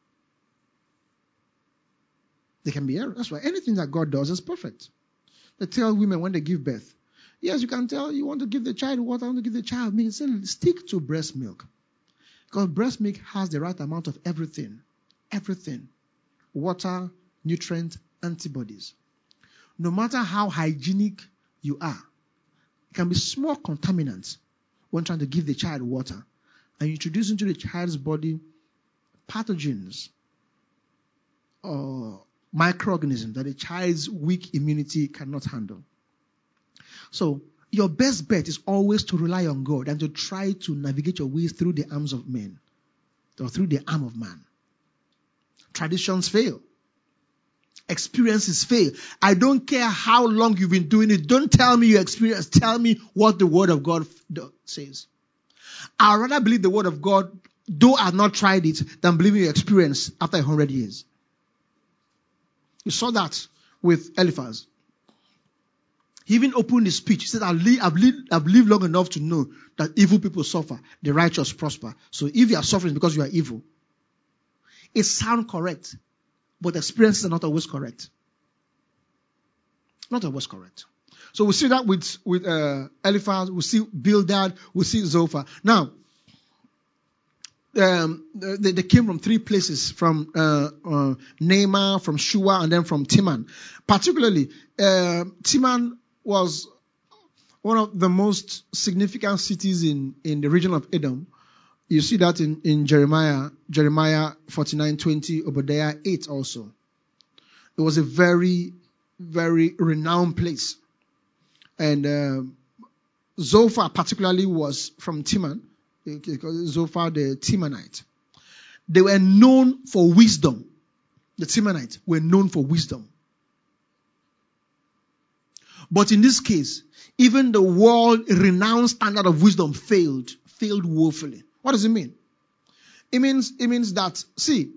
There can be error. That's why anything that God does is perfect. They tell women when they give birth, yes, you can tell you want to give the child water, I want to give the child milk. Say, stick to breast milk. Because breast milk has the right amount of everything. Everything. Water, nutrients, antibodies. No matter how hygienic you are, it can be small contaminants when trying to give the child water. And you introduce into the child's body pathogens or microorganisms that the child's weak immunity cannot handle. So your best bet is always to rely on God and to try to navigate your way through the arms of men or through the arm of man. Traditions fail. Experiences fail. I don't care how long you've been doing it. Don't tell me your experience. Tell me what the word of God says. I'd rather believe the word of God, though I've not tried it, than believe your experience after 100 years. You saw that with Eliphaz. He even opened his speech. He said, I've lived long enough to know that evil people suffer, the righteous prosper. So if you are suffering because you are evil, it sounds correct, but experiences are not always correct. Not always correct. So we see that with Eliphaz, we see Bildad, we see Zophar. Now, they came from three places, from Naamah, from Shua, and then from Teman. Particularly, Teman was one of the most significant cities in the region of Edom. You see that in Jeremiah 49:20, Obadiah 8 also. It was a very, very renowned place. And Zophar particularly was from Teman. Zophar the Temanite. They were known for wisdom. The Temanites were known for wisdom. But in this case, even the world-renowned standard of wisdom failed woefully. What does it mean? It means that, see,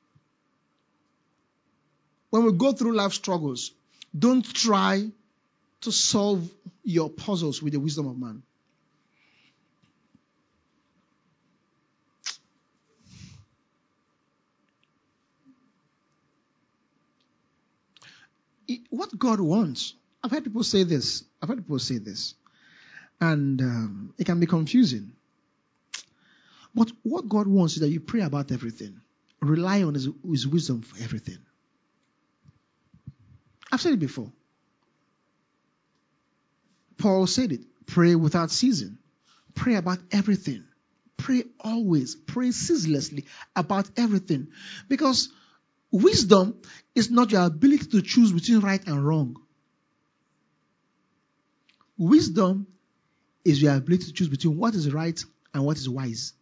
when we go through life struggles, don't try to solve your puzzles with the wisdom of man. What God wants, I've heard people say this, and it can be confusing. But what God wants is that you pray about everything. Rely on his wisdom for everything. I've said it before. Paul said it. Pray without ceasing. Pray about everything. Pray always. Pray ceaselessly about everything. Because wisdom is not your ability to choose between right and wrong. Wisdom is your ability to choose between what is right and what is wise.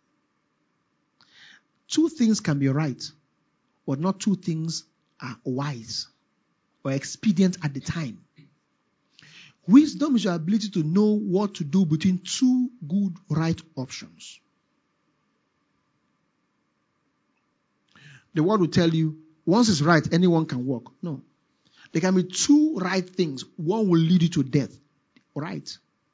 Two things can be right, but not two things are wise or expedient at the time. Wisdom is your ability to know what to do between two good, right options. The word will tell you, once it's right, anyone can walk. No. There can be two right things. One will lead you to death. Right.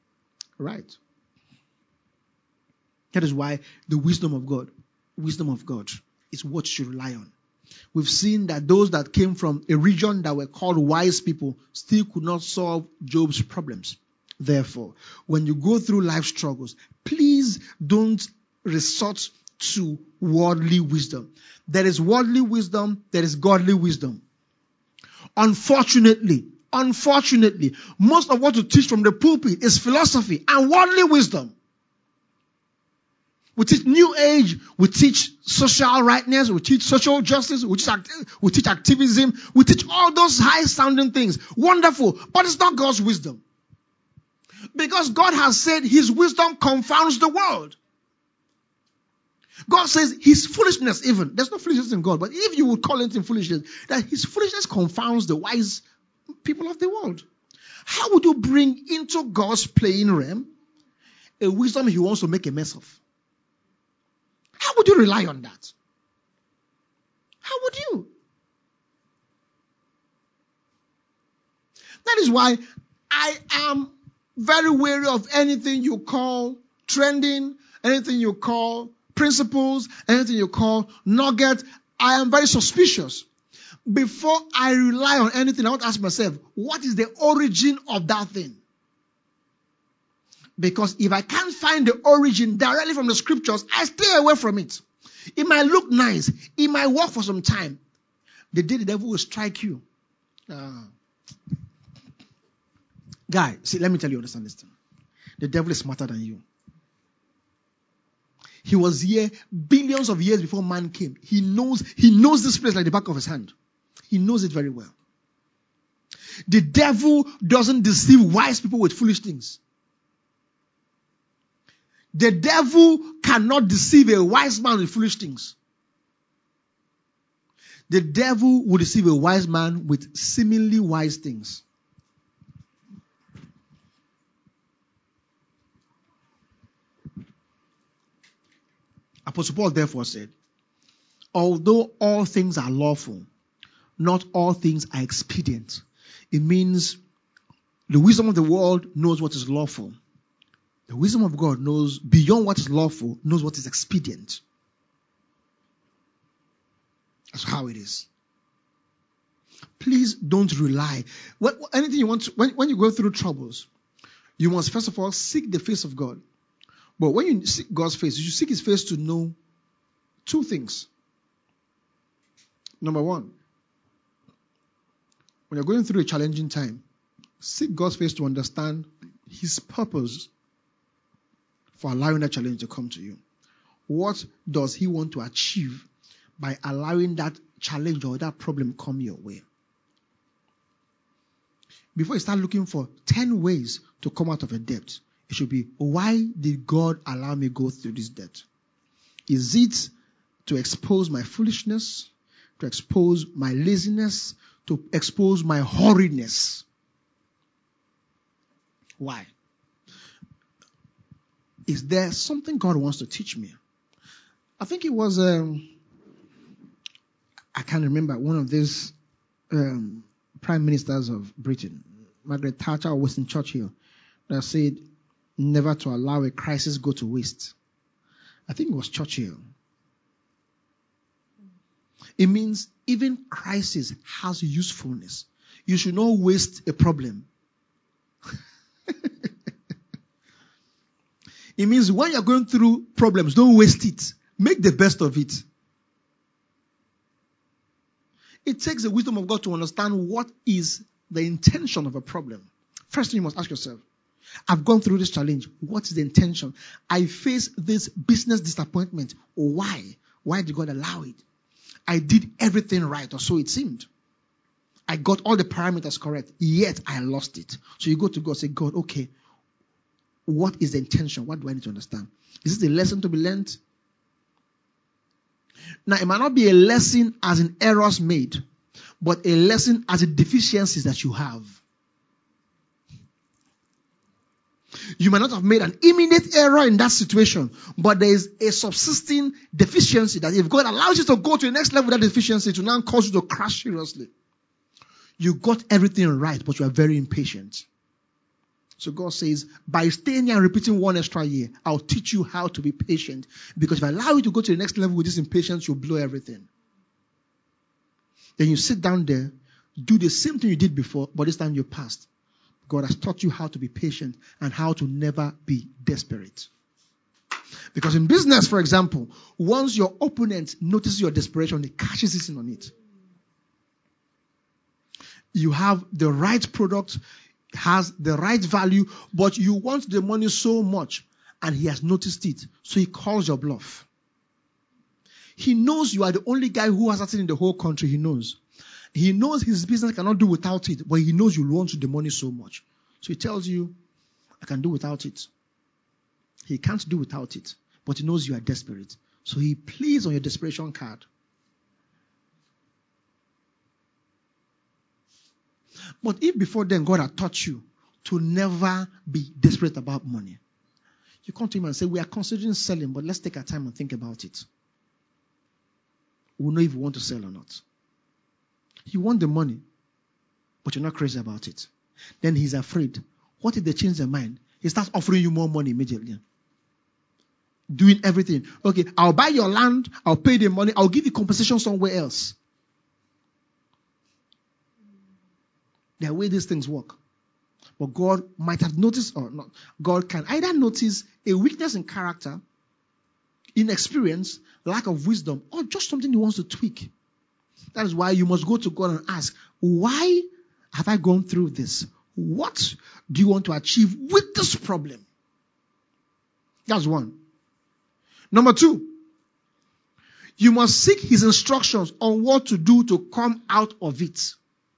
That is why the wisdom of God is what you should rely on. We've seen that those that came from a region that were called wise people still could not solve Job's problems. Therefore, when you go through life struggles, please don't resort to worldly wisdom. There is worldly wisdom, there is godly wisdom. Unfortunately, most of what you teach from the pulpit is philosophy and worldly wisdom. We teach New Age, we teach social rightness, we teach social justice, we teach activism, we teach all those high-sounding things. Wonderful, but it's not God's wisdom. Because God has said his wisdom confounds the world. God says his foolishness even, there's no foolishness in God, but if you would call anything foolishness, that his foolishness confounds the wise people of the world. How would you bring into God's playing realm a wisdom he wants to make a mess of? How would you rely on that? How would you? That is why I am very wary of anything you call trending, anything you call principles, anything you call nugget. I am very suspicious. Before I rely on anything, I want to ask myself, what is the origin of that thing? Because if I can't find the origin directly from the scriptures, I stay away from it. It might look nice. It might work for some time. The day the devil will strike you. Guy, see, let me tell you, understand this thing. The devil is smarter than you. He was here billions of years before man came. He knows this place like the back of his hand. He knows it very well. The devil doesn't deceive wise people with foolish things. The devil cannot deceive a wise man with foolish things. The devil will deceive a wise man with seemingly wise things. Apostle Paul therefore said, although all things are lawful, not all things are expedient. It means the wisdom of the world knows what is lawful. The wisdom of God knows beyond what is lawful, knows what is expedient. That's how it is. Please don't rely. Anything you want to, when you go through troubles, you must first of all seek the face of God. But when you seek God's face, you should seek his face to know two things. Number one, when you're going through a challenging time, seek God's face to understand his purpose for allowing that challenge to come to you. What does he want to achieve by allowing that challenge or that problem come your way? Before you start looking for 10 ways to come out of a debt, it should be, why did God allow me to go through this debt? Is it to expose my foolishness, to expose my laziness, to expose my hurriedness? Why? Is there something God wants to teach me? I think it was, I can't remember, one of these prime ministers of Britain, Margaret Thatcher or Winston Churchill, that said, never to allow a crisis go to waste. I think it was Churchill. It means even crisis has usefulness. You should not waste a problem. It means when you're going through problems, don't waste it. Make the best of it. It takes the wisdom of God to understand what is the intention of a problem. First thing you must ask yourself, I've gone through this challenge. What is the intention? I face this business disappointment. Why? Why did God allow it? I did everything right, or so it seemed. I got all the parameters correct, yet I lost it. So you go to God and say, God, okay, what is the intention? What do I need to understand? Is this a lesson to be learned? Now, it might not be a lesson as in errors made, but a lesson as in deficiencies that you have. You might not have made an immediate error in that situation, but there is a subsisting deficiency that if God allows you to go to the next level of that deficiency, it will now cause you to crash seriously. You got everything right, but you are very impatient. So God says, by staying here and repeating one extra year, I'll teach you how to be patient. Because if I allow you to go to the next level with this impatience, you'll blow everything. Then you sit down there, do the same thing you did before, but this time you passed. God has taught you how to be patient and how to never be desperate. Because in business, for example, once your opponent notices your desperation, he cashes it in on it. You have the right product, has the right value, but you want the money so much, and he has noticed it, so he calls your bluff. He knows you are the only guy who has that in the whole country. He knows his business cannot do without it, but he knows you want the money so much. So he tells you, I can do without it. He can't do without it, but he knows you are desperate. So he plays on your desperation card. But if before then God had taught you to never be desperate about money. You come to him and say, we are considering selling, but let's take our time and think about it. We'll know if you want to sell or not. You want the money, but you're not crazy about it. Then he's afraid. What if they change their mind? He starts offering you more money immediately. Doing everything. Okay, I'll buy your land, I'll pay the money, I'll give you compensation somewhere else. The way these things work. But God might have noticed or not. God can either notice a weakness in character, inexperience, lack of wisdom, or just something he wants to tweak. That is why you must go to God and ask, why have I gone through this? What do you want to achieve with this problem? That's one. Number two, you must seek his instructions on what to do to come out of it.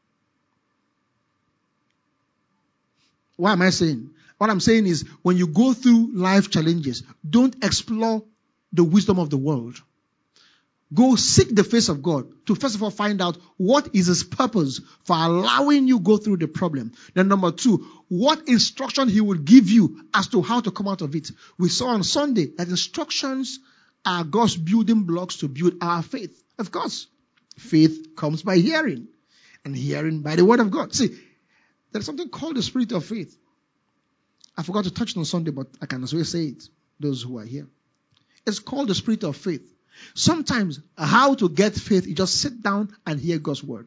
What am I saying? What I'm saying is, when you go through life challenges, don't explore the wisdom of the world. Go seek the face of God to first of all find out what is his purpose for allowing you go through the problem. Then number two, what instruction he will give you as to how to come out of it. We saw on Sunday that instructions are God's building blocks to build our faith. Of course, faith comes by hearing, and hearing by the word of God. See, there's something called the spirit of faith. I forgot to touch it on Sunday, but I can as well say it, those who are here. It's called the spirit of faith. Sometimes how to get faith, you just sit down and hear God's word.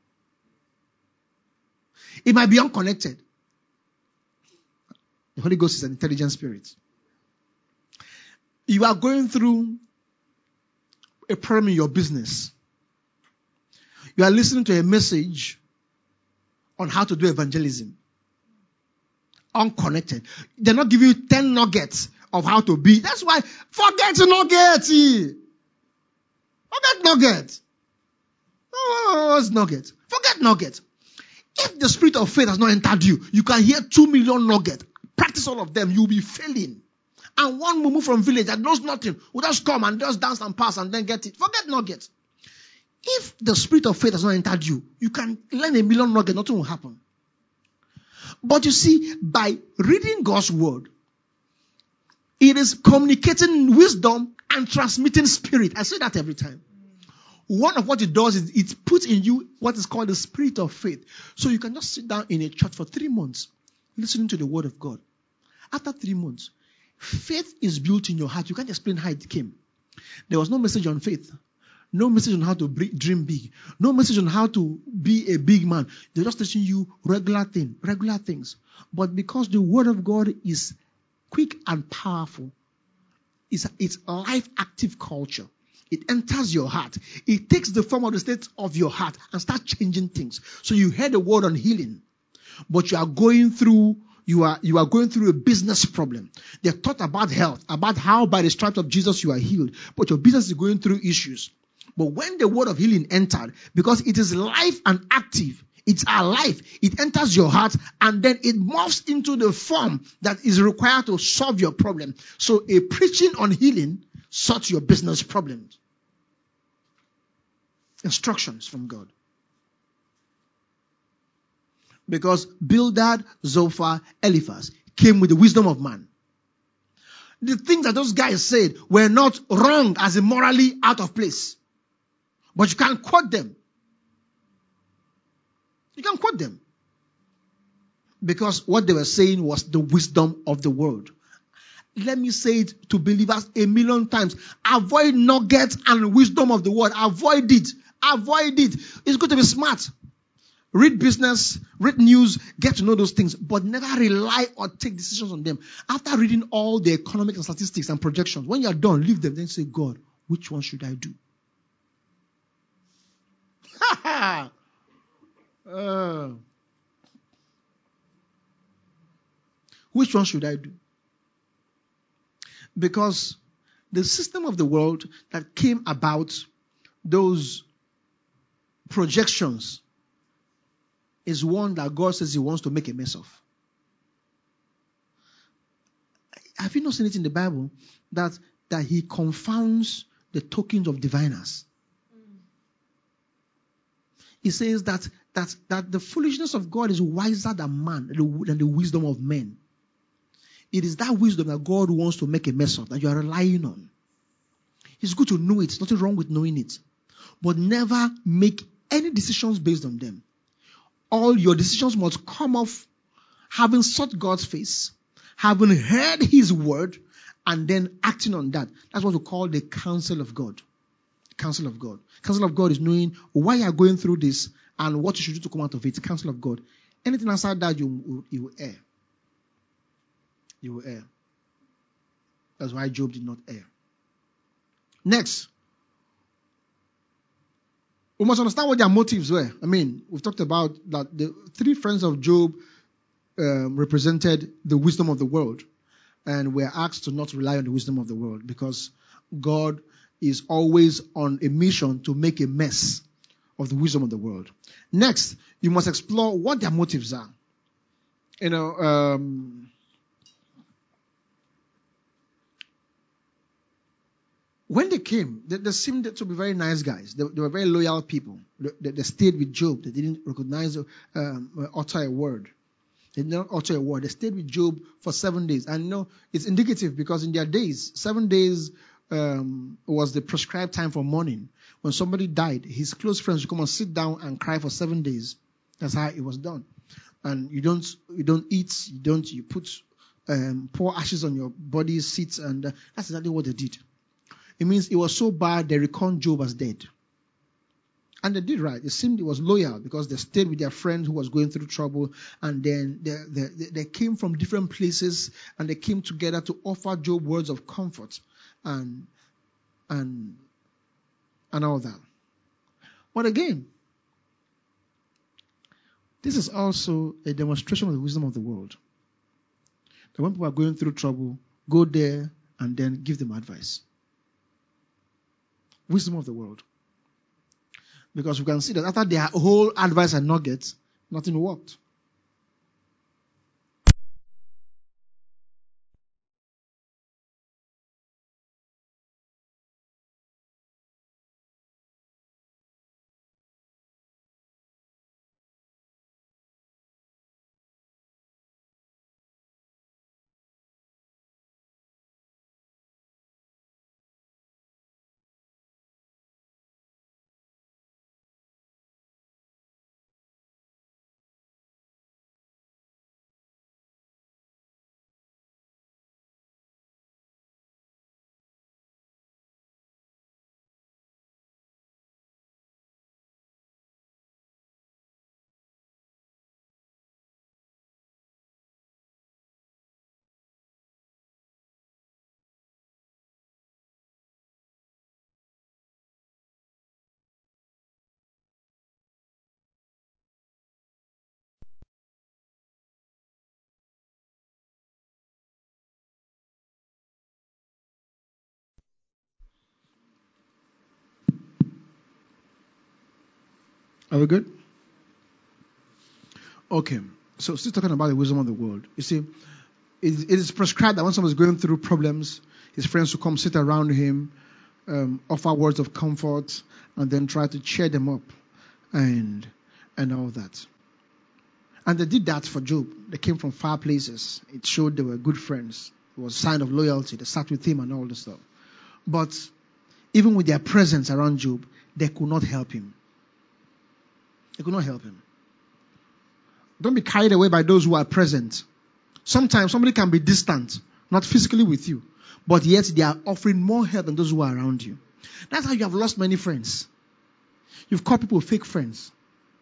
It might be unconnected. The Holy Ghost is an intelligent spirit. You are going through a problem in your business. You are listening to a message on how to do evangelism. Unconnected. They're not giving you 10 nuggets of how to be. That's why, forget nugget. Forget nugget. What's nugget? Forget nugget. If the spirit of faith has not entered you, you can hear 2 million nuggets. Practice all of them, you'll be failing. And one mumu from village that knows nothing will just come and just dance and pass and then get it. Forget nugget. If the spirit of faith has not entered you, you can learn 1 million nuggets, nothing will happen. But you see, by reading God's word, it is communicating wisdom and transmitting spirit. I say that every time. One of what it does is it puts in you what is called the spirit of faith. So you can just sit down in a church for 3 months, listening to the word of God. After 3 months, faith is built in your heart. You can't explain how it came. There was no message on faith. No message on how to dream big. No message on how to be a big man. They're just teaching you regular things. But because the word of God is quick and powerful, it's a life-active culture. It enters your heart. It takes the form of the state of your heart and starts changing things. So you heard the word on healing, but you are going through a business problem. They taught about health, about how by the stripes of Jesus you are healed, but your business is going through issues. But when the word of healing entered, because it is life and active, it's our life, it enters your heart and then it morphs into the form that is required to solve your problem. So a preaching on healing sorts your business problems. Instructions from God. Because Bildad, Zophar, Eliphaz came with the wisdom of man. The things that those guys said were not wrong as in morally out of place. But you can't quote them. You can't quote them. Because what they were saying was the wisdom of the world. Let me say it to believers 1,000,000 times. Avoid nuggets and wisdom of the world. Avoid it. Avoid it. It's good to be smart. Read business, read news, get to know those things, but never rely or take decisions on them. After reading all the economic and statistics and projections, when you're done, leave them, then say, God, which one should I do? Which one should I do? Because the system of the world that came about, those projections, is one that God says he wants to make a mess of. Have you not seen it in the Bible that he confounds the tokens of diviners? He says that that the foolishness of God is wiser than man, than the wisdom of men. It is that wisdom that God wants to make a mess of, that you are relying on. It's good to know it. Nothing wrong with knowing it. But never make any decisions based on them. All your decisions must come off having sought God's face, having heard his word, and then acting on that. That's what we call the counsel of God. Counsel of God. Counsel of God is knowing why you are going through this and what you should do to come out of it. Counsel of God. Anything outside that, you will err. You will err. That's why Job did not err. Next, we must understand what their motives were. I mean, we've talked about that the three friends of Job represented the wisdom of the world, and were asked to not rely on the wisdom of the world, because God is always on a mission to make a mess of the wisdom of the world. Next, you must explore what their motives are. When they came, they seemed to be very nice guys. They were very loyal people. They stayed with Job. They didn't recognize utter a word. They did not utter a word. They stayed with Job for 7 days. And it's indicative, because in their days, 7 days was the prescribed time for mourning. When somebody died, his close friends would come and sit down and cry for 7 days. That's how it was done. And you don't eat. You put pour ashes on your body, sit, and that's exactly what they did. It means it was so bad they reckoned Job as dead. And they did right. It seemed it was loyal, because they stayed with their friend who was going through trouble, and then they came from different places, and they came together to offer Job words of comfort and all that. But again, this is also a demonstration of the wisdom of the world. That when people are going through trouble, go there and then give them advice. Wisdom of the world. Because we can see that after their whole advice and nuggets, nothing worked. Are we good? Okay. So still talking about the wisdom of the world. You see, it is prescribed that when someone is going through problems, his friends will come sit around him, offer words of comfort, and then try to cheer them up and all that. And they did that for Job. They came from far places. It showed they were good friends. It was a sign of loyalty. They sat with him and all this stuff. But even with their presence around Job, they could not help him. They could not help him. Don't be carried away by those who are present. Sometimes somebody can be distant, not physically with you, but yet they are offering more help than those who are around you. That's how you have lost many friends. You've called people fake friends.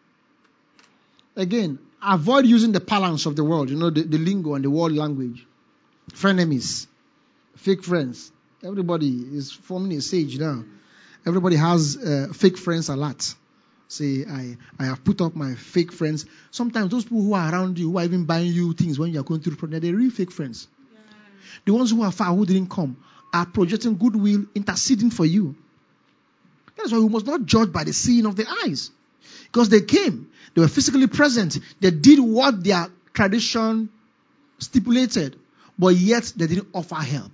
Again, avoid using the parlance of the world, the lingo and the world language. Frenemies, fake friends. Everybody is forming a sage now. Everybody has fake friends a lot. Say, I have put up my fake friends. Sometimes those people who are around you, who are even buying you things when you are going through problems, they're real fake friends. Yeah. The ones who are far, who didn't come, are projecting goodwill, interceding for you. That's why we must not judge by the seeing of the eyes. Because they came, they were physically present, they did what their tradition stipulated, but yet they didn't offer help.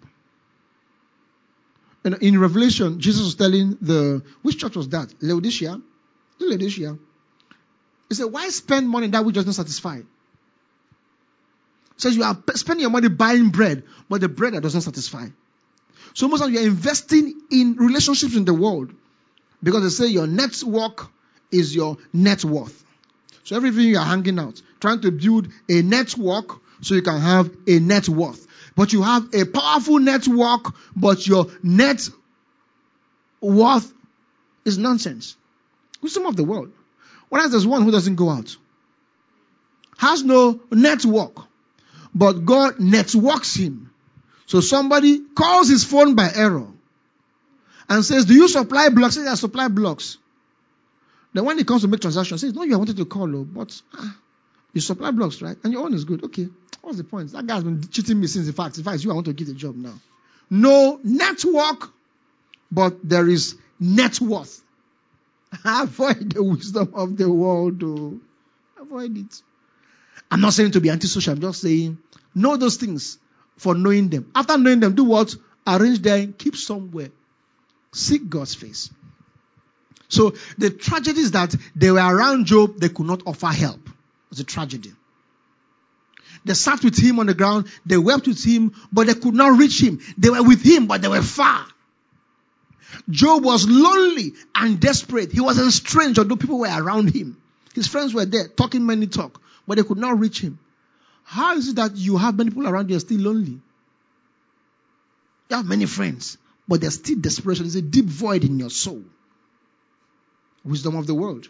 And in Revelation, Jesus was telling which church was that? Laodicea. He said, why spend money that which does not satisfy? He says you are spending your money buying bread, but the bread that does not satisfy. So most of you are investing in relationships in the world because they say your network is your net worth. So everything you are hanging out, trying to build a network so you can have a net worth. But you have a powerful network, but your net worth is nonsense. Wisdom of the world. Whereas there's one who doesn't go out, has no network, but God networks him. So somebody calls his phone by error and says, do you supply blocks? He says, I supply blocks. Then when he comes to make transactions, he says, no, you wanted to call, but you supply blocks, right? And your own is good. Okay, what's the point? That guy's been cheating me since the fact. In fact, you, I want to get a job now. No network, but there is net worth. Avoid the wisdom of the world, though. Avoid it. I'm not saying to be antisocial. I'm just saying, know those things for knowing them. After knowing them, do what? Arrange them, keep somewhere. Seek God's face. So the tragedy is that they were around Job, they could not offer help. It's a tragedy. They sat with him on the ground, they wept with him, but they could not reach him. They were with him, but they were far. Job was lonely and desperate. He was estranged, although people were around him. His friends were there, talking many talk, but they could not reach him. How is it that you have many people around you and still lonely? You have many friends, but there's still desperation. There's a deep void in your soul. Wisdom of the world.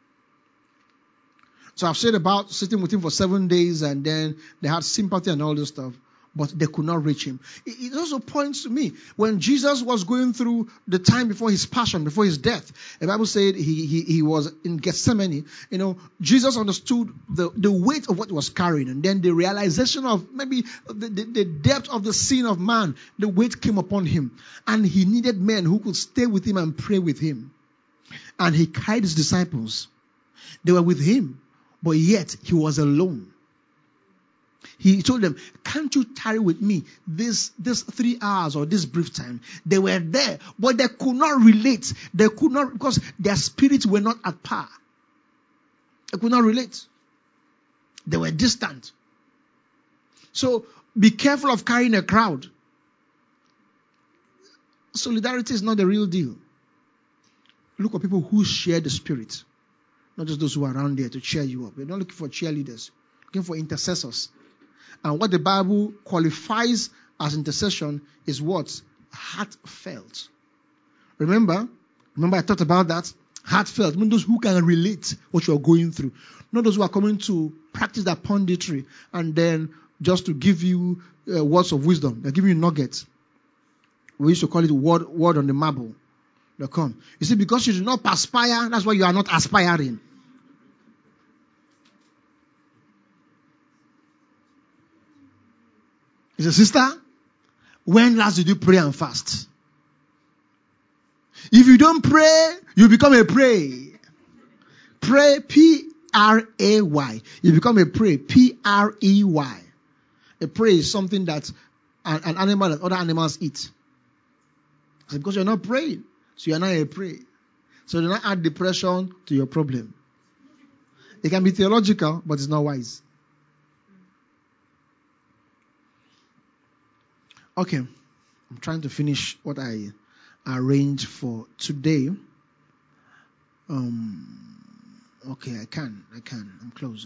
So I've said about sitting with him for 7 days and then they had sympathy and all this stuff, but they could not reach him. It also points to me, when Jesus was going through the time before his passion, before his death, the Bible said he was in Gethsemane. Jesus understood the weight of what he was carrying, and then the realization of maybe the depth of the sin of man, the weight came upon him, and he needed men who could stay with him and pray with him. And he carried his disciples. They were with him, but yet he was alone. He told them, can't you tarry with me this 3 hours or this brief time? They were there, but they could not relate. They could not, because their spirits were not at par. They could not relate. They were distant. So be careful of carrying a crowd. Solidarity is not the real deal. Look for people who share the spirit, not just those who are around there to cheer you up. You're not looking for cheerleaders, looking for intercessors. And what the Bible qualifies as intercession is what? Heartfelt. Remember I talked about that? Heartfelt. I mean those who can relate what you are going through. Not those who are coming to practice that punditry and then just to give you words of wisdom. They're giving you nuggets. We used to call it word on the marble. They come. You see, because you do not perspire, that's why you are not aspiring. He said, sister, when last did you pray and fast? If you don't pray, you become a prey. Pray, P-R-A-Y. You become a prey, P-R-E-Y. A prey is something that an animal that other animals eat. It's because you're not praying. So you're not a prey. So do not add depression to your problem. It can be theological, but it's not wise. Okay. I'm trying to finish what I arranged for today. Okay, I can. I'm close.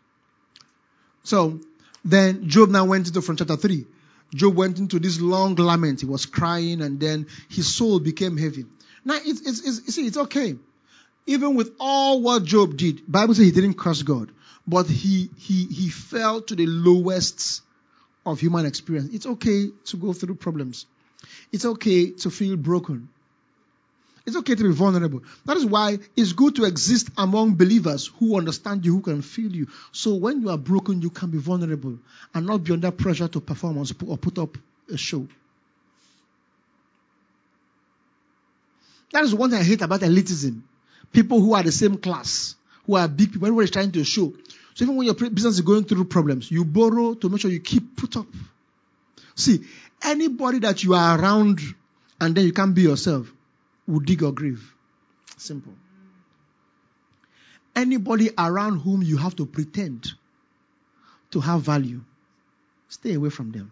So then Job now went into from chapter 3. Job went into this long lament. He was crying and then his soul became heavy. Now, it's okay. Even with all what Job did, Bible says he didn't curse God, but he fell to the lowest of human experience. It's okay to go through problems. It's okay to feel broken. It's okay to be vulnerable. That is why it's good to exist among believers who understand you, who can feel you. So when you are broken, you can be vulnerable and not be under pressure to perform or put up a show. That is one thing I hate about elitism. People who are the same class, who are big people, everybody is trying to show. So even when your business is going through problems, you borrow to make sure you keep put up. See, anybody that you are around and then you can't be yourself will dig your grave. Simple. Anybody around whom you have to pretend to have value, stay away from them.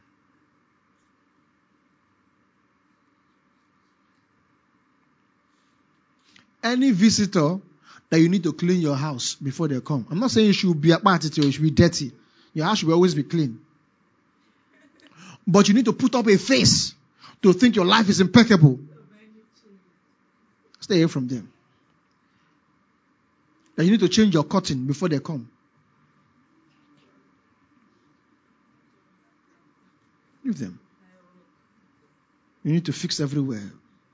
Any visitor that you need to clean your house before they come. I'm not saying you should be a party or you should be dirty. Your house should always be clean. But you need to put up a face to think your life is impeccable. Stay away from them. That you need to change your curtain before they come. Leave them. You need to fix everywhere.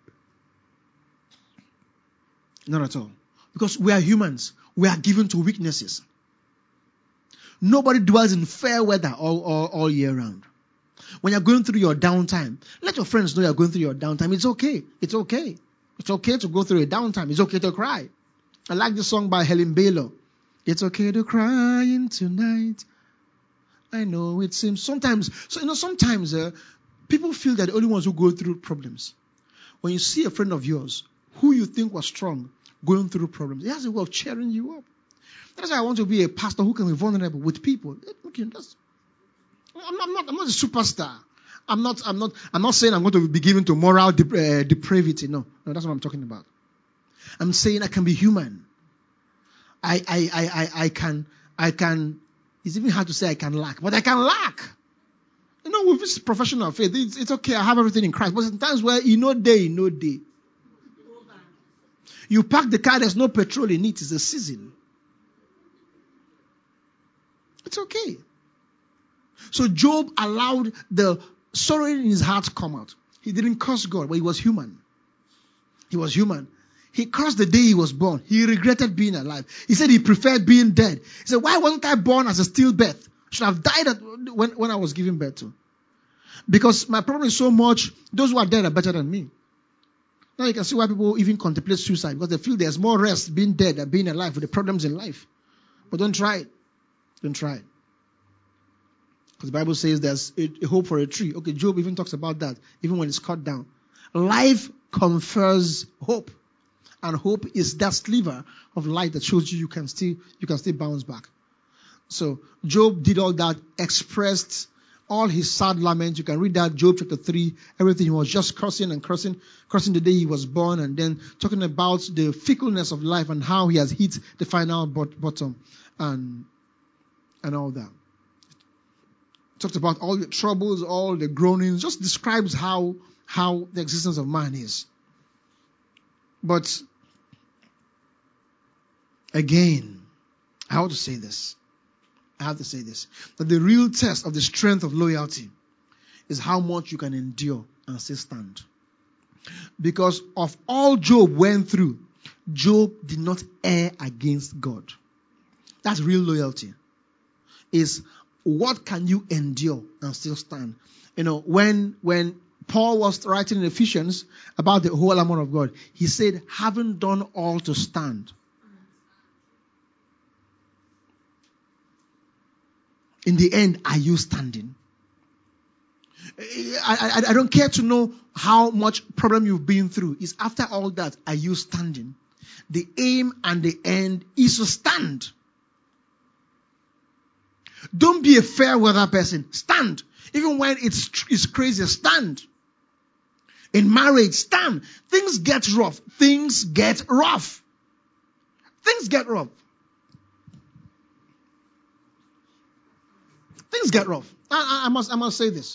Not at all. Because we are humans. We are given to weaknesses. Nobody dwells in fair weather all year round. When you're going through your downtime, let your friends know you're going through your downtime. It's okay. It's okay. It's okay to go through a downtime. It's okay to cry. I like the song by Helen Baylor. It's okay to cry tonight. I know it seems sometimes, people feel that the only ones who go through problems. When you see a friend of yours who you think was strong going through problems, he has a way of cheering you up. That's why I want to be a pastor who can be vulnerable with people. Okay, I'm not a superstar. I'm not saying I'm going to be given to moral depravity. No, that's what I'm talking about. I'm saying I can be human. I can. It's even hard to say I can lack, but I can lack. With this professional faith, it's okay. I have everything in Christ. But sometimes where day. You park the car, there's no petrol in it. It's a season. It's okay. So Job allowed the sorrow in his heart to come out. He didn't curse God, but he was human. He was human. He cursed the day he was born. He regretted being alive. He said he preferred being dead. He said, why wasn't I born as a stillbirth? I should have died when I was given birth to. Because my problem is so much, those who are dead are better than me. Now you can see why people even contemplate suicide, because they feel there's more rest being dead than being alive with the problems in life. But don't try it. Don't try it. Because the Bible says there's a hope for a tree. Okay, Job even talks about that, even when it's cut down. Life confers hope. And hope is that sliver of light that shows you can still bounce back. So Job did all that, expressed all his sad laments. You can read that, Job chapter 3, everything. He was just cursing the day he was born, and then talking about the fickleness of life and how he has hit the final bottom and all that. Talked about all the troubles, all the groanings, just describes how the existence of man is. But again, I have to say this. That the real test of the strength of loyalty is how much you can endure and still stand. Because of all Job went through, Job did not err against God. That's real loyalty. Is what can you endure and still stand? When Paul was writing in Ephesians about the whole armor of God, he said, having done all to stand. In the end, are you standing? I don't care to know how much problem you've been through. It's after all that, are you standing? The aim and the end is to stand. Don't be a fair weather person. Stand. Even when it's crazy, stand. In marriage, stand. Things get rough. Things get rough. Things get rough. Things get rough. I must say this.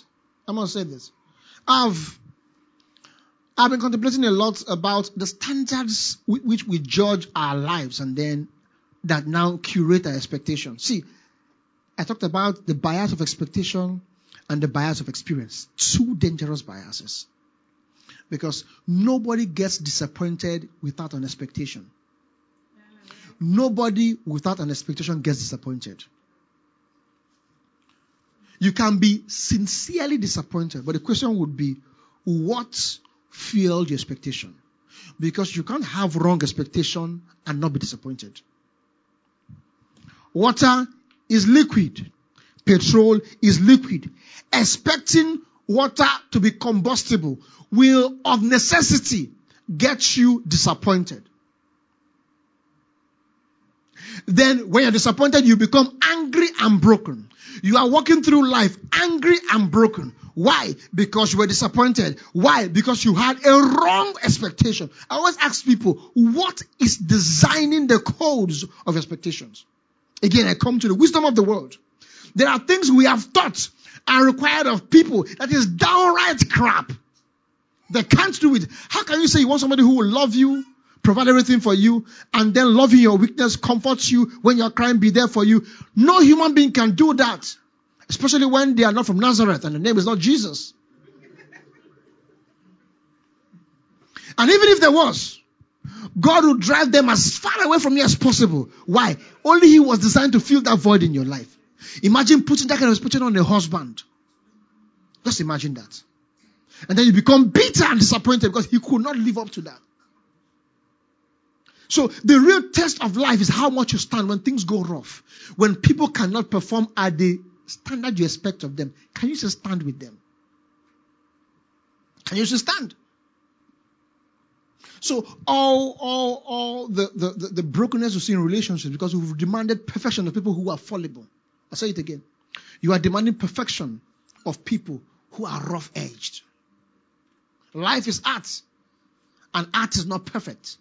I've been contemplating a lot about the standards with which we judge our lives, and then that now curate our expectations. See, I talked about the bias of expectation and the bias of experience. Two dangerous biases. Because nobody gets disappointed without an expectation. Nobody without an expectation gets disappointed. You can be sincerely disappointed, but the question would be, what fueled your expectation? Because you can't have wrong expectation and not be disappointed. Water is liquid. Petrol is liquid. Expecting water to be combustible will of necessity get you disappointed. Then when you're disappointed, you become angry and broken. You are walking through life angry and broken. Why? Because you were disappointed. Why? Because you had a wrong expectation. I always ask people, what is designing the codes of expectations? Again, I come to the wisdom of the world. There are things we have taught and required of people that is downright crap. They can't do it. How can you say you want somebody who will love you, provide everything for you, and then loving your weakness, comforts you when you're crying, be there for you? No human being can do that. Especially when they are not from Nazareth and the name is not Jesus. And even if there was, God will drive them as far away from you as possible. Why? Only He was designed to fill that void in your life. Imagine putting that kind of expectation on a husband. Just imagine that. And then you become bitter and disappointed because he could not live up to that. So the real test of life is how much you stand when things go rough. When people cannot perform at the standard you expect of them. Can you still stand with them? Can you still stand? So all the brokenness you see in relationships, because we've demanded perfection of people who are fallible. I'll say it again. You are demanding perfection of people who are rough-edged. Life is art, and art is not perfect.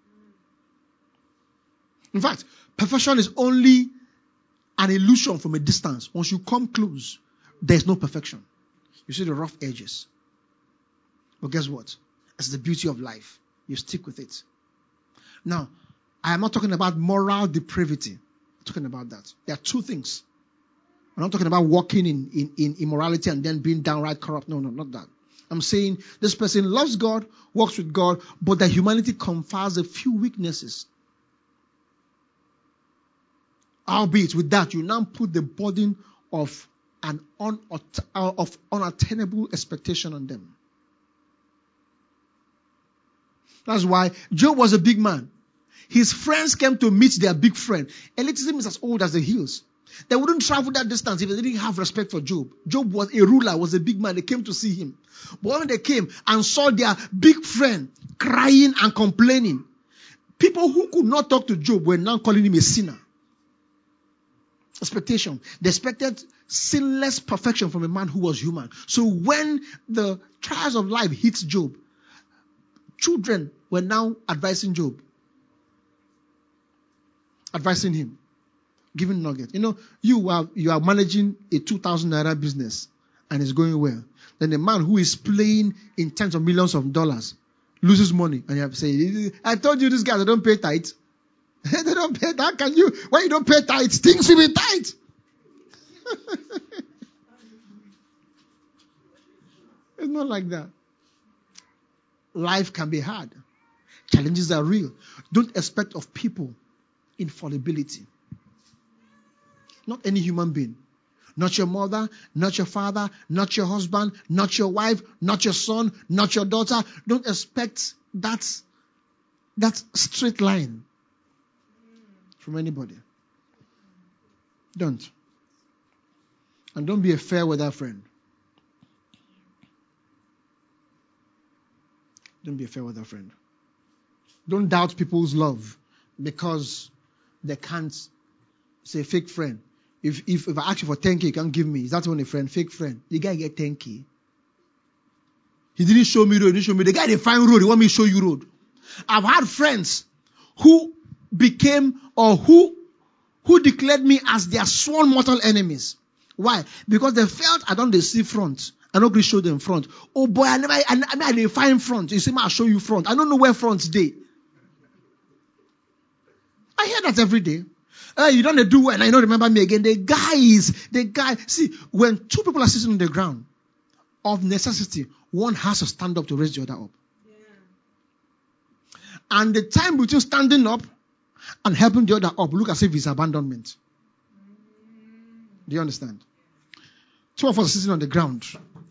In fact, perfection is only an illusion from a distance. Once you come close, there's no perfection. You see the rough edges. But guess what? It's the beauty of life. You stick with it. Now, I am not talking about moral depravity. I'm talking about that. There are two things. I'm not talking about walking in immorality and then being downright corrupt. No, not that. I'm saying this person loves God, walks with God, but that humanity confers a few weaknesses. Albeit with that, you now put the burden of an unattainable expectation on them. That's why Job was a big man. His friends came to meet their big friend. Elitism is as old as the hills. They wouldn't travel that distance if they didn't have respect for Job. Job was a ruler, was a big man. They came to see him. But when they came and saw their big friend crying and complaining, people who could not talk to Job were now calling him a sinner. Expectation. They expected sinless perfection from a man who was human. So when the trials of life hit Job, children were now advising Job. Advising him. Giving nuggets. You know, you are managing a 2,000 naira business and it's going well. Then the man who is playing in tens of millions of dollars loses money. And you have to say, I told you these guys, they don't pay tithe. They don't pay. How can you? When you don't pay tithe, things will be tight. It's not like that. Life can be hard. Challenges are real. Don't expect of people infallibility. Not any human being. Not your mother, not your father, not your husband, not your wife, not your son, not your daughter. Don't expect that straight line from anybody. Don't. And don't be a fair weather friend. Don't be a fair weather friend. Don't doubt people's love because they can't say fake friend. If I ask you for 10K, you can't give me. Is that one a friend? Fake friend. The guy get 10K. He didn't show me road. He didn't show me. The guy didn't find road. He want me to show you road. I've had friends who became or who declared me as their sworn mortal enemies. Why? Because they felt I don't see front. I don't really show them front. Oh boy, I didn't find front. You see me, I'll show you front. I don't know where front's day. I hear that every day. You don't do well, and you don't remember me again. The guy. See, when two people are sitting on the ground, of necessity, one has to stand up to raise the other up. Yeah. And the time between standing up and helping the other up, look as if it's abandonment. Do you understand? Two of us are sitting on the ground.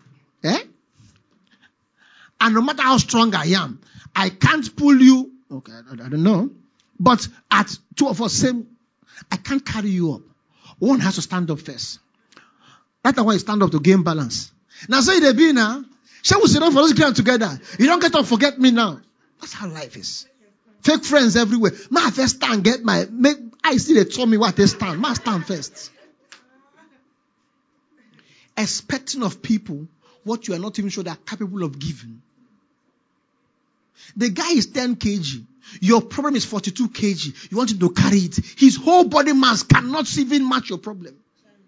And no matter how strong I am, I can't pull you. Okay, I don't know. But at two of us, same. I can't carry you up. One has to stand up first. That's why you stand up to gain balance. Now say they be now. Shall we sit down for this ground together? You don't get up, forget me now. That's how life is. Fake friends everywhere. My first stand get I I see they told me what they stand. Must stand first. Expecting of people what you are not even sure they are capable of giving. The guy is 10 kg. Your problem is 42 kg. You want him to carry it. His whole body mass cannot even match your problem.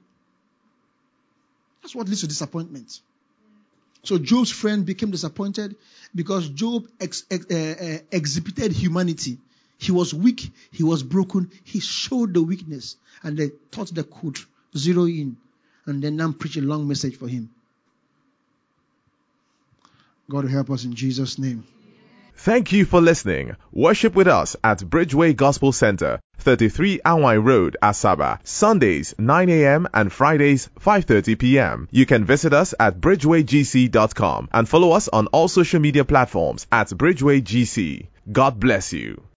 That's what leads to disappointment. So Job's friend became disappointed because Job exhibited humanity. He was weak. He was broken. He showed the weakness. And they thought they could zero in. And then now preach a long message for him. God will help us in Jesus' name. Thank you for listening. Worship with us at Bridgeway Gospel Center, 33 Anwai Road, Asaba, Sundays 9 a.m. and Fridays 5:30 p.m. You can visit us at bridgewaygc.com and follow us on all social media platforms at BridgewayGC. God bless you.